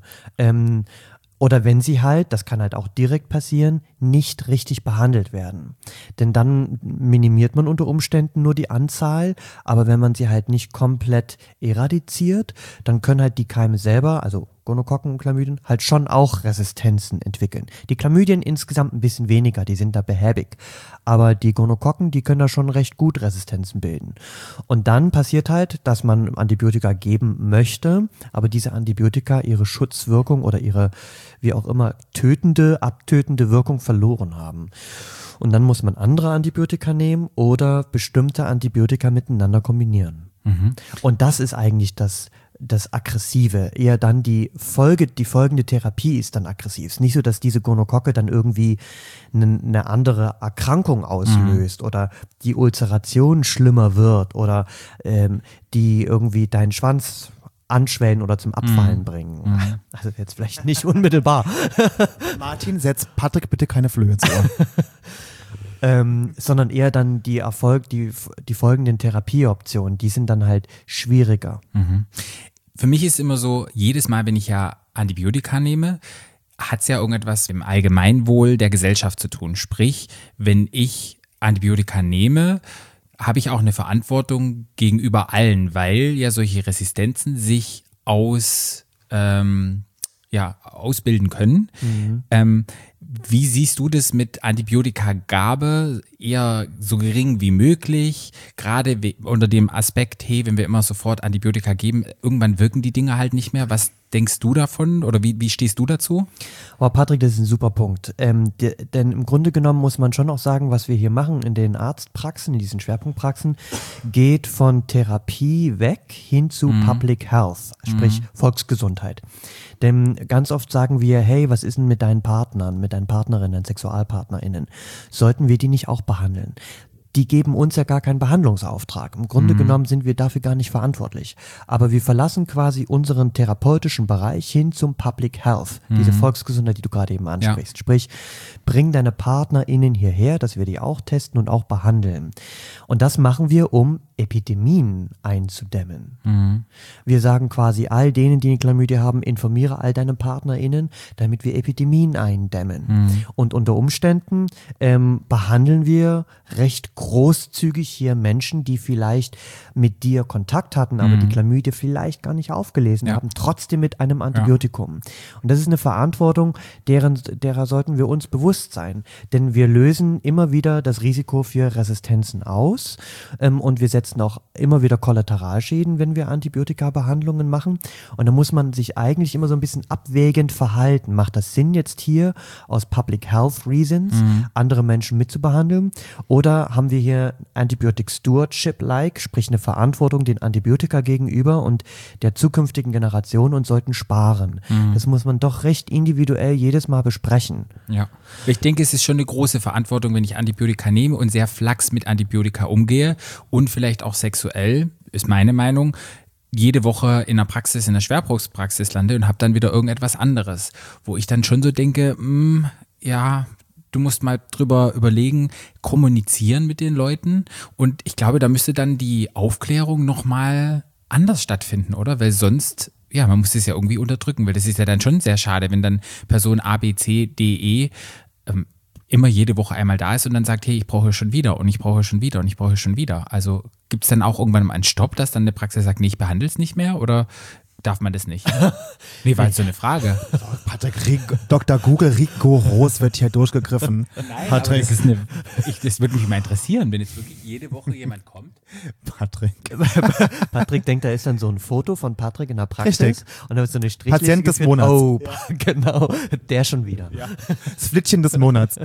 Oder wenn sie halt, das kann halt auch direkt passieren, nicht richtig behandelt werden. Denn dann minimiert man unter Umständen nur die Anzahl, aber wenn man sie halt nicht komplett eradiziert, dann können halt die Keime selber, also Gonokokken und Chlamydien, halt schon auch Resistenzen entwickeln. Die Chlamydien insgesamt ein bisschen weniger, die sind da behäbig. Aber die Gonokokken, die können da schon recht gut Resistenzen bilden. Und dann passiert halt, dass man Antibiotika geben möchte, aber diese Antibiotika ihre Schutzwirkung oder ihre, wie auch immer, abtötende Wirkung verloren haben. Und dann muss man andere Antibiotika nehmen oder bestimmte Antibiotika miteinander kombinieren. Und das ist eigentlich das Aggressive, eher dann die folgende Therapie ist dann aggressiv. Es ist nicht so, dass diese Gonokocke dann irgendwie eine andere Erkrankung auslöst oder die Ulceration schlimmer wird oder die irgendwie deinen Schwanz anschwellen oder zum Abfallen bringen. Also jetzt vielleicht nicht unmittelbar. Martin, setz Patrick bitte keine Flöhe ins Ohr. Sondern eher dann die folgenden Therapieoptionen, die sind dann halt schwieriger. Für mich ist immer so, jedes Mal, wenn ich ja Antibiotika nehme, hat es ja irgendetwas im Allgemeinwohl der Gesellschaft zu tun. Sprich, wenn ich Antibiotika nehme, habe ich auch eine Verantwortung gegenüber allen, weil ja solche Resistenzen sich ausbilden können. Wie siehst du das mit Antibiotikagabe? Eher so gering wie möglich, gerade unter dem Aspekt, hey, wenn wir immer sofort Antibiotika geben, irgendwann wirken die Dinge halt nicht mehr. Was denkst du davon oder wie stehst du dazu? Oh, Patrick, das ist ein super Punkt. Denn im Grunde genommen muss man schon auch sagen, was wir hier machen in den Arztpraxen, in diesen Schwerpunktpraxen, geht von Therapie weg hin zu Public Health, sprich Volksgesundheit. Denn ganz oft sagen wir, hey, was ist denn mit deinen Partnern, mit deinen Partnerinnen, SexualpartnerInnen? Sollten wir die nicht auch behandeln? Die geben uns ja gar keinen Behandlungsauftrag. Im Grunde genommen sind wir dafür gar nicht verantwortlich. Aber wir verlassen quasi unseren therapeutischen Bereich hin zum Public Health, diese Volksgesundheit, die du gerade eben ansprichst. Ja. Sprich, bring deine PartnerInnen hierher, dass wir die auch testen und auch behandeln. Und das machen wir, um Epidemien einzudämmen. Wir sagen quasi all denen, die eine Chlamydie haben, informiere all deine PartnerInnen, damit wir Epidemien eindämmen. Und unter Umständen behandeln wir recht großzügig hier Menschen, die vielleicht mit dir Kontakt hatten, aber die Chlamydie vielleicht gar nicht aufgelesen haben, trotzdem mit einem Antibiotikum. Und das ist eine Verantwortung, derer sollten wir uns bewusst sein. Denn wir lösen immer wieder das Risiko für Resistenzen aus und wir setzen Ärzten auch immer wieder Kollateralschäden, wenn wir Antibiotika-Behandlungen machen. Und da muss man sich eigentlich immer so ein bisschen abwägend verhalten. Macht das Sinn jetzt hier aus Public Health Reasons, andere Menschen mitzubehandeln? Oder haben wir hier Antibiotic Stewardship-like, sprich eine Verantwortung den Antibiotika gegenüber und der zukünftigen Generation und sollten sparen? Das muss man doch recht individuell jedes Mal besprechen. Ja, ich denke, es ist schon eine große Verantwortung, wenn ich Antibiotika nehme und sehr flachs mit Antibiotika umgehe und vielleicht auch sexuell, ist meine Meinung, jede Woche in der Praxis, in der Schwerpunktpraxis lande und habe dann wieder irgendetwas anderes, wo ich dann schon so denke, ja, du musst mal drüber überlegen, kommunizieren mit den Leuten und ich glaube, da müsste dann die Aufklärung nochmal anders stattfinden, oder? Weil sonst, ja, man muss es ja irgendwie unterdrücken, weil das ist ja dann schon sehr schade, wenn dann Person A, B, C, D, E immer jede Woche einmal da ist und dann sagt, hey, ich brauche schon wieder und ich brauche schon wieder und ich brauche schon wieder. Also gibt es dann auch irgendwann mal einen Stopp, dass dann eine Praxis sagt, nee, ich behandle es nicht mehr oder darf man das nicht? Nee, war jetzt so eine Frage. Patrick, Dr. Google rigoroos wird hier durchgegriffen. Nein, Patrick. aber das würde mich mal interessieren, wenn jetzt wirklich jede Woche jemand kommt. Patrick denkt, da ist dann so ein Foto von Patrick in der Praxis. Richtig. Und da ist so eine Strichliste Patient des geführt. Monats. Oh, genau, der schon wieder. Das Flittchen des Monats.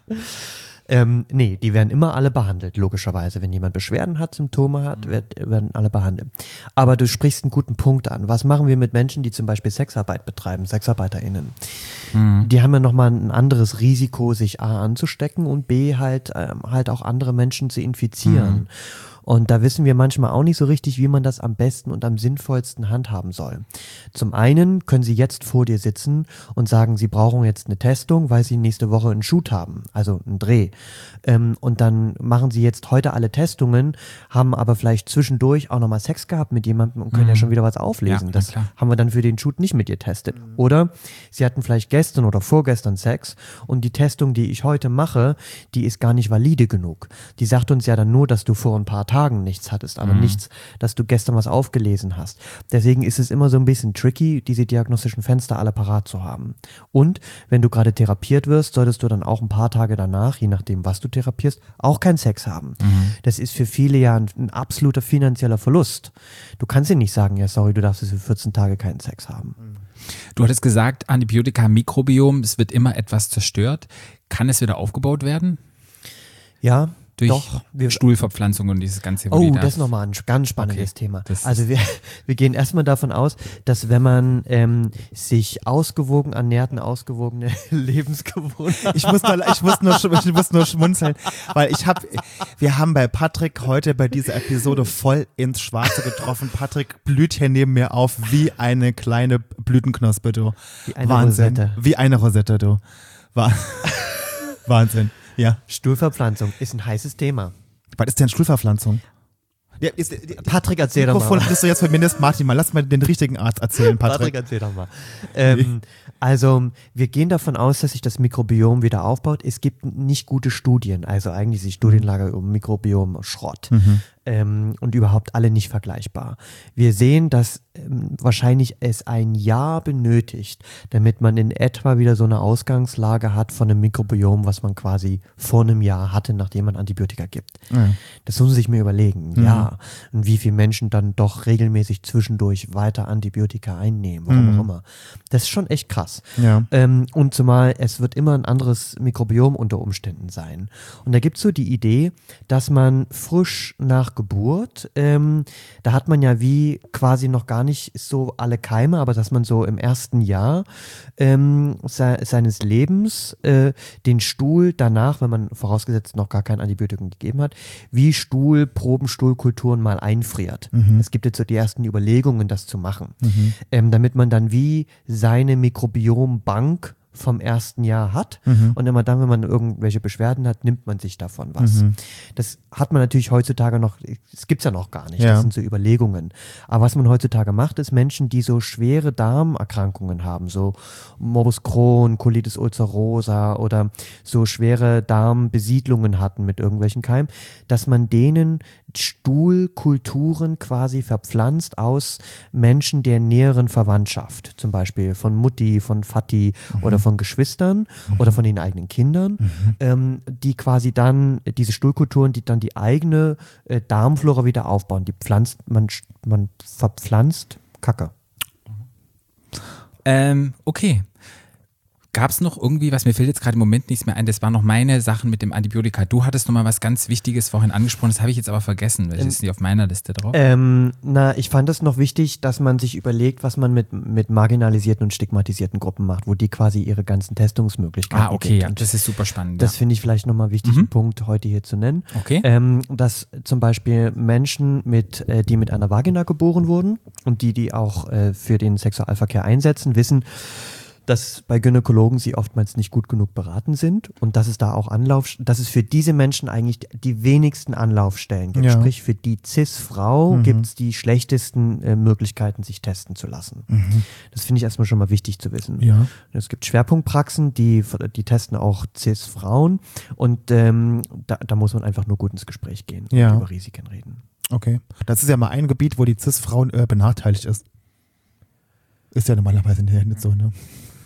Nee, die werden immer alle behandelt, logischerweise. Wenn jemand Beschwerden hat, Symptome hat, werden alle behandelt. Aber du sprichst einen guten Punkt an. Was machen wir mit Menschen, die zum Beispiel Sexarbeit betreiben, SexarbeiterInnen? Die haben ja nochmal ein anderes Risiko, sich A anzustecken und B halt auch andere Menschen zu infizieren. Und da wissen wir manchmal auch nicht so richtig, wie man das am besten und am sinnvollsten handhaben soll. Zum einen können sie jetzt vor dir sitzen und sagen, sie brauchen jetzt eine Testung, weil sie nächste Woche einen Shoot haben, also einen Dreh. Und dann machen sie jetzt heute alle Testungen, haben aber vielleicht zwischendurch auch nochmal Sex gehabt mit jemandem und können ja schon wieder was auflesen. Ja, das klar. haben wir dann für den Shoot nicht mit getestet. Oder sie hatten vielleicht gestern oder vorgestern Sex und die Testung, die ich heute mache, die ist gar nicht valide genug. Die sagt uns ja dann nur, dass du vor ein paar Tagen nichts hattest, aber nichts, dass du gestern was aufgelesen hast. Deswegen ist es immer so ein bisschen tricky, diese diagnostischen Fenster alle parat zu haben. Und wenn du gerade therapiert wirst, solltest du dann auch ein paar Tage danach, je nachdem, was du therapierst, auch keinen Sex haben. Das ist für viele ja ein absoluter finanzieller Verlust. Du kannst dir nicht sagen, ja sorry, du darfst jetzt für 14 Tage keinen Sex haben. Du hattest gesagt, Antibiotika-Mikrobiom, es wird immer etwas zerstört. Kann es wieder aufgebaut werden? Ja, Durch doch. Stuhlverpflanzung und dieses ganze Oh, das ist nochmal ein ganz spannendes Thema. Also wir gehen erstmal davon aus, dass wenn man sich ausgewogen ernährt, eine ausgewogene Lebensgewohnheit. Ich muss nur schmunzeln, weil wir haben bei Patrick heute bei dieser Episode voll ins Schwarze getroffen. Patrick blüht hier neben mir auf wie eine kleine Blütenknospe, du. Wie eine Wahnsinn. Rosette. Wie eine Rosette, du. Wahnsinn. Ja. Stuhlverpflanzung ist ein heißes Thema. Was ist denn Stuhlverpflanzung? Ja, Patrick, erzähl doch Mikrofon mal. kriegst du jetzt zumindest Martin mal. Lass mal den richtigen Arzt erzählen, Patrick. Erzähl doch mal. Also, wir gehen davon aus, dass sich das Mikrobiom wieder aufbaut. Es gibt nicht gute Studien. Also eigentlich ist die Studienlage um Mikrobiom Schrott. Und überhaupt alle nicht vergleichbar. Wir sehen, dass wahrscheinlich es ein Jahr benötigt, damit man in etwa wieder so eine Ausgangslage hat von einem Mikrobiom, was man quasi vor einem Jahr hatte, nachdem man Antibiotika gibt. Das muss man sich mir überlegen. Ja. Und wie viele Menschen dann doch regelmäßig zwischendurch weiter Antibiotika einnehmen, warum auch immer. Das ist schon echt krass. Ja. Und zumal es wird immer ein anderes Mikrobiom unter Umständen sein. Und da gibt es so die Idee, dass man frisch nach Geburt, da hat man ja wie quasi noch gar nicht so alle Keime, aber dass man so im ersten Jahr seines Lebens den Stuhl danach, wenn man vorausgesetzt noch gar kein Antibiotikum gegeben hat, wie Stuhlproben, Stuhlkulturen mal einfriert. Es gibt jetzt so die ersten Überlegungen, das zu machen, damit man dann wie seine Mikrobiombank vom ersten Jahr hat und immer dann, wenn man irgendwelche Beschwerden hat, nimmt man sich davon was. Das hat man natürlich heutzutage noch, das gibt's ja noch gar nicht, Ja. das sind so Überlegungen. Aber was man heutzutage macht, ist Menschen, die so schwere Darmerkrankungen haben, so Morbus Crohn, Colitis ulcerosa oder so schwere Darmbesiedlungen hatten mit irgendwelchen Keimen, dass man denen Stuhlkulturen quasi verpflanzt aus Menschen der näheren Verwandtschaft, zum Beispiel von Mutti, von Vati oder von Geschwistern oder von den eigenen Kindern, die quasi dann diese Stuhlkulturen, die dann die eigene Darmflora wieder aufbauen. Man verpflanzt Kacke. Okay. Gab es noch irgendwie was, mir fällt jetzt gerade im Moment nichts mehr ein, das waren noch meine Sachen mit dem Antibiotika. Du hattest noch mal was ganz Wichtiges vorhin angesprochen, das habe ich jetzt aber vergessen, weil das ist nicht auf meiner Liste drauf. Ich fand es noch wichtig, dass man sich überlegt, was man mit marginalisierten und stigmatisierten Gruppen macht, wo die quasi ihre ganzen Testungsmöglichkeiten okay, gibt. ja, das ist super spannend. Das finde ich vielleicht nochmal wichtig, einen Punkt heute hier zu nennen. Okay. Dass zum Beispiel Menschen, die mit einer Vagina geboren wurden und die auch für den Sexualverkehr einsetzen, wissen, dass bei Gynäkologen sie oftmals nicht gut genug beraten sind und dass es da auch dass es für diese Menschen eigentlich die wenigsten Anlaufstellen gibt. Ja. Sprich, für die Cis-Frau gibt es die schlechtesten Möglichkeiten, sich testen zu lassen. Das finde ich erstmal schon mal wichtig zu wissen. Ja. Es gibt Schwerpunktpraxen, die testen auch Cis-Frauen und da muss man einfach nur gut ins Gespräch gehen und über Risiken reden. Okay. Das ist ja mal ein Gebiet, wo die Cis-Frauen benachteiligt ist. Ist ja normalerweise nicht so, ne?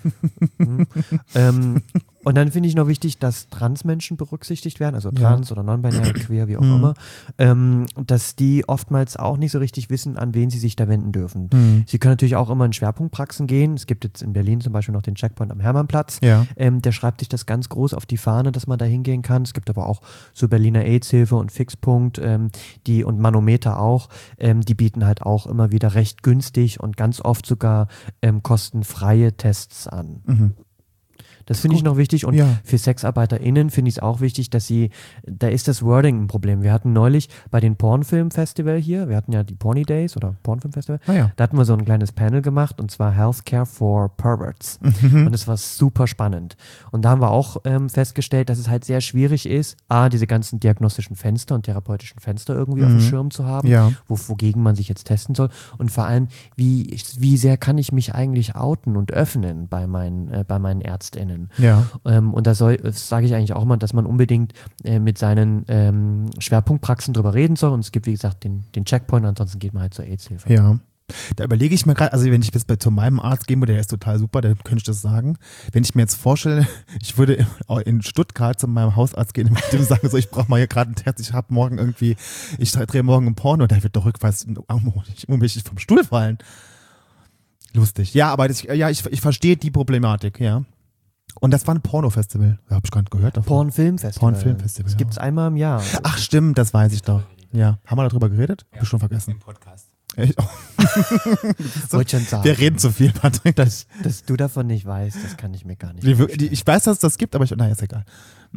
Und dann finde ich noch wichtig, dass Transmenschen berücksichtigt werden, also trans oder non-binary, queer, wie auch immer, dass die oftmals auch nicht so richtig wissen, an wen sie sich da wenden dürfen. Sie können natürlich auch immer in Schwerpunktpraxen gehen. Es gibt jetzt in Berlin zum Beispiel noch den Checkpoint am Hermannplatz. Ja. Der schreibt sich das ganz groß auf die Fahne, dass man da hingehen kann. Es gibt aber auch so Berliner AIDS-Hilfe und Fixpunkt, und Manometer auch. Die bieten halt auch immer wieder recht günstig und ganz oft sogar kostenfreie Tests an. Das finde ich noch wichtig und für SexarbeiterInnen finde ich es auch wichtig, dass da ist das Wording ein Problem. Wir hatten neulich bei den Pornfilm-Festival hier, wir hatten ja die Porny Days oder Pornfilm-Festival, da hatten wir so ein kleines Panel gemacht und zwar Healthcare for Perverts und es war super spannend. Und da haben wir auch festgestellt, dass es halt sehr schwierig ist, diese ganzen diagnostischen Fenster und therapeutischen Fenster irgendwie auf dem Schirm zu haben, wogegen man sich jetzt testen soll und vor allem, wie sehr kann ich mich eigentlich outen und öffnen bei meinen ÄrztInnen. Ja. Und das sage ich eigentlich auch mal, dass man unbedingt mit seinen Schwerpunktpraxen drüber reden soll. Und es gibt, wie gesagt, den Checkpoint, ansonsten geht man halt zur AIDS-Hilfe. Ja. Da überlege ich mir gerade, also wenn ich jetzt zu meinem Arzt gehen würde, der ist total super, der könnte ich das sagen. Wenn ich mir jetzt vorstelle, ich würde in Stuttgart zu meinem Hausarzt gehen und mit dem sagen, so, ich brauche mal hier gerade einen Test, ich drehe morgen ein Porno, der wird doch rückwärts mich vom Stuhl fallen. Lustig. Ja, aber ich verstehe die Problematik, ja. Und das war ein Porno-Festival. Habe ich gar nicht gehört davon. Pornfilm-Festival. Das gibt es einmal im Jahr. Ach stimmt, das weiß ich doch. Ja. Haben wir darüber geredet? Hab ich schon vergessen. Im Podcast. Echt? Wollte schon sagen. Wir reden zu viel, Patrick. Dass du davon nicht weißt, das kann ich mir gar nicht vorstellen. Ich weiß, dass es das gibt, aber ist egal.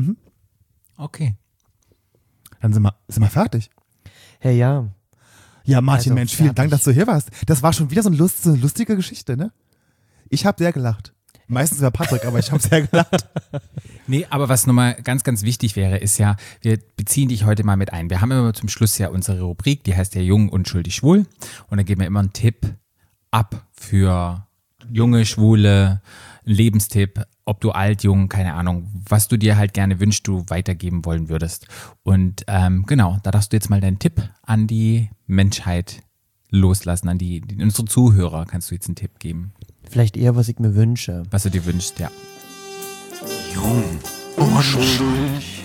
Okay. Dann sind wir fertig. Hey, ja. Ja, Martin, Also, Mensch, vielen fertig. Dank, dass du hier warst. Das war schon wieder so eine lustige Geschichte, ne? Ich habe sehr gelacht. Meistens war Patrick, aber ich habe sehr gelacht. Nee, aber was nochmal ganz, ganz wichtig wäre, ist ja, wir beziehen dich heute mal mit ein. Wir haben immer zum Schluss ja unsere Rubrik, die heißt ja Jung, Unschuldig, Schwul. Und da geben wir immer einen Tipp ab für junge, Schwule, einen Lebenstipp, ob du alt, jung, keine Ahnung, was du dir halt gerne wünschst, du weitergeben wollen würdest. Und genau, da darfst du jetzt mal deinen Tipp an die Menschheit loslassen, an unsere Zuhörer kannst du jetzt einen Tipp geben. Vielleicht eher, was ich mir wünsche. Was du dir wünschst, ja. Jung, unschuldig,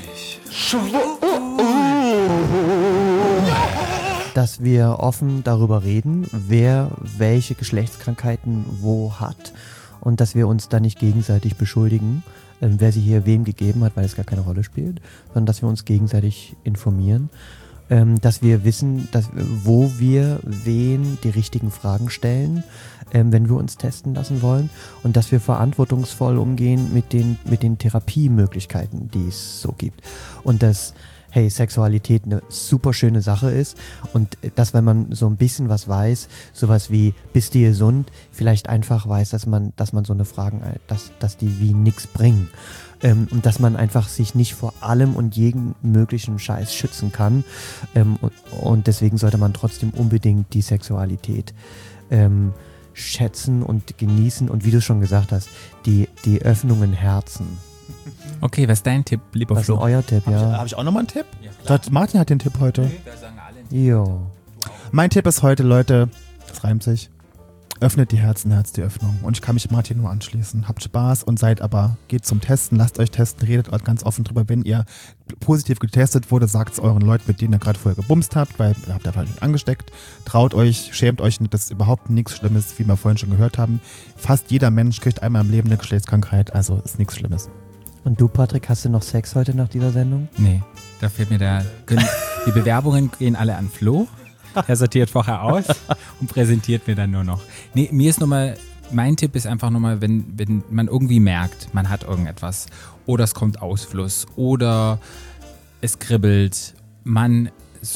Dass wir offen darüber reden, wer welche Geschlechtskrankheiten wo hat und dass wir uns da nicht gegenseitig beschuldigen, wer sie hier wem gegeben hat, weil es gar keine Rolle spielt, sondern dass wir uns gegenseitig informieren, dass wir wissen, wo wir wen die richtigen Fragen stellen, wenn wir uns testen lassen wollen und dass wir verantwortungsvoll umgehen mit den Therapiemöglichkeiten, die es so gibt. Und dass Sexualität eine super schöne Sache ist und dass, wenn man so ein bisschen was weiß, sowas wie, bist du gesund, vielleicht einfach weiß, dass man so eine Fragen, dass die wie nix bringen. Und dass man einfach sich nicht vor allem und jedem möglichen Scheiß schützen kann. Und deswegen sollte man trotzdem unbedingt die Sexualität schätzen und genießen und wie du schon gesagt hast, die Öffnungen Herzen. Okay, was ist dein Tipp, lieber Was ist denn Flo? euer Tipp, ja? Habe ich auch nochmal einen Tipp? Ja, Martin hat den Tipp heute. Wir sagen alle. Jo. Mein Tipp ist heute, Leute, das reimt sich, Öffnet die Herzen, Herz die Öffnung. Und ich kann mich Martin nur anschließen. Habt Spaß und geht zum Testen, lasst euch testen, redet ganz offen drüber. Wenn ihr positiv getestet wurde, sagt es euren Leuten, mit denen ihr gerade vorher gebumst habt, weil ihr habt einfach nicht angesteckt. Traut euch, schämt euch nicht, das ist überhaupt nichts Schlimmes, wie wir vorhin schon gehört haben. Fast jeder Mensch kriegt einmal im Leben eine Geschlechtskrankheit, also ist nichts Schlimmes. Und du, Patrick, hast du noch Sex heute nach dieser Sendung? Nee, da fehlt mir die Bewerbungen gehen alle an Flo. Er sortiert vorher aus und präsentiert mir dann nur noch. Nee, mein Tipp ist einfach nochmal, wenn man irgendwie merkt, man hat irgendetwas oder es kommt Ausfluss oder es kribbelt, mein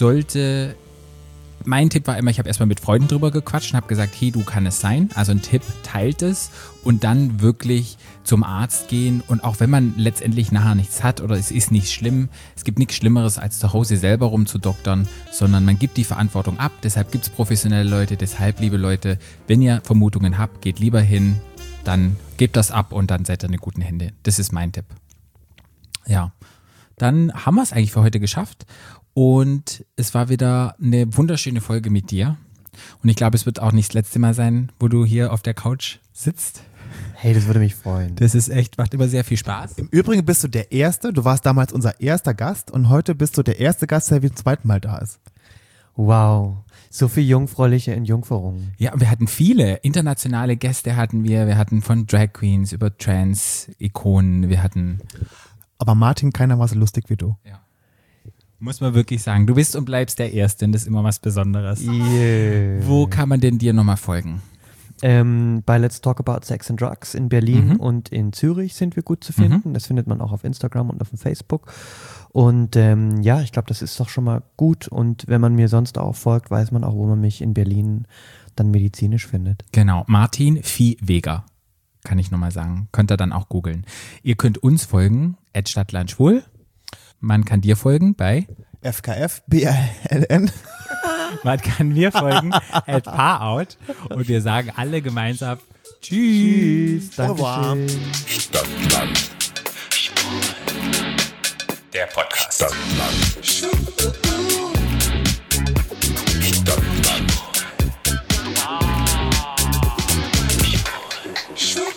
Tipp war immer, ich habe erstmal mit Freunden drüber gequatscht und habe gesagt, hey, du, kann es sein? Also ein Tipp, teilt es und dann wirklich zum Arzt gehen und auch wenn man letztendlich nachher nichts hat oder es ist nicht schlimm, es gibt nichts Schlimmeres als zu Hause selber rumzudoktern, sondern man gibt die Verantwortung ab, deshalb gibt es professionelle Leute, deshalb, liebe Leute, wenn ihr Vermutungen habt, geht lieber hin, dann gebt das ab und dann seid ihr in den guten Hände. Das ist mein Tipp. Ja, dann haben wir es eigentlich für heute geschafft. Und es war wieder eine wunderschöne Folge mit dir. Und ich glaube, es wird auch nicht das letzte Mal sein, wo du hier auf der Couch sitzt. Hey, das würde mich freuen. Das ist echt, macht immer sehr viel Spaß. Im Übrigen bist du der Erste, du warst damals unser erster Gast und heute bist du der erste Gast, der wie zum zweiten Mal da ist. Wow, so viel jungfräuliche Entjungferung. Ja, wir hatten viele internationale Gäste wir hatten von Drag Queens über Trans-Ikonen, Aber Martin, keiner war so lustig wie du. Ja. Muss man wirklich sagen, du bist und bleibst der Erste und das ist immer was Besonderes. Yeah. Wo kann man denn dir nochmal folgen? Bei Let's Talk About Sex and Drugs in Berlin und in Zürich sind wir gut zu finden. Das findet man auch auf Instagram und auf dem Facebook. Und ich glaube, das ist doch schon mal gut. Und wenn man mir sonst auch folgt, weiß man auch, wo man mich in Berlin dann medizinisch findet. Genau, Martin Viehweger, kann ich nochmal sagen. Könnt ihr dann auch googeln. Ihr könnt uns folgen, @Stadtlandschwul. Man kann dir folgen bei FKF, BLN. Man kann mir folgen @Paarout. Und wir sagen alle gemeinsam Tschüss. Dankeschön. Stadtland. Der Podcast. Stadtland. Stadtland.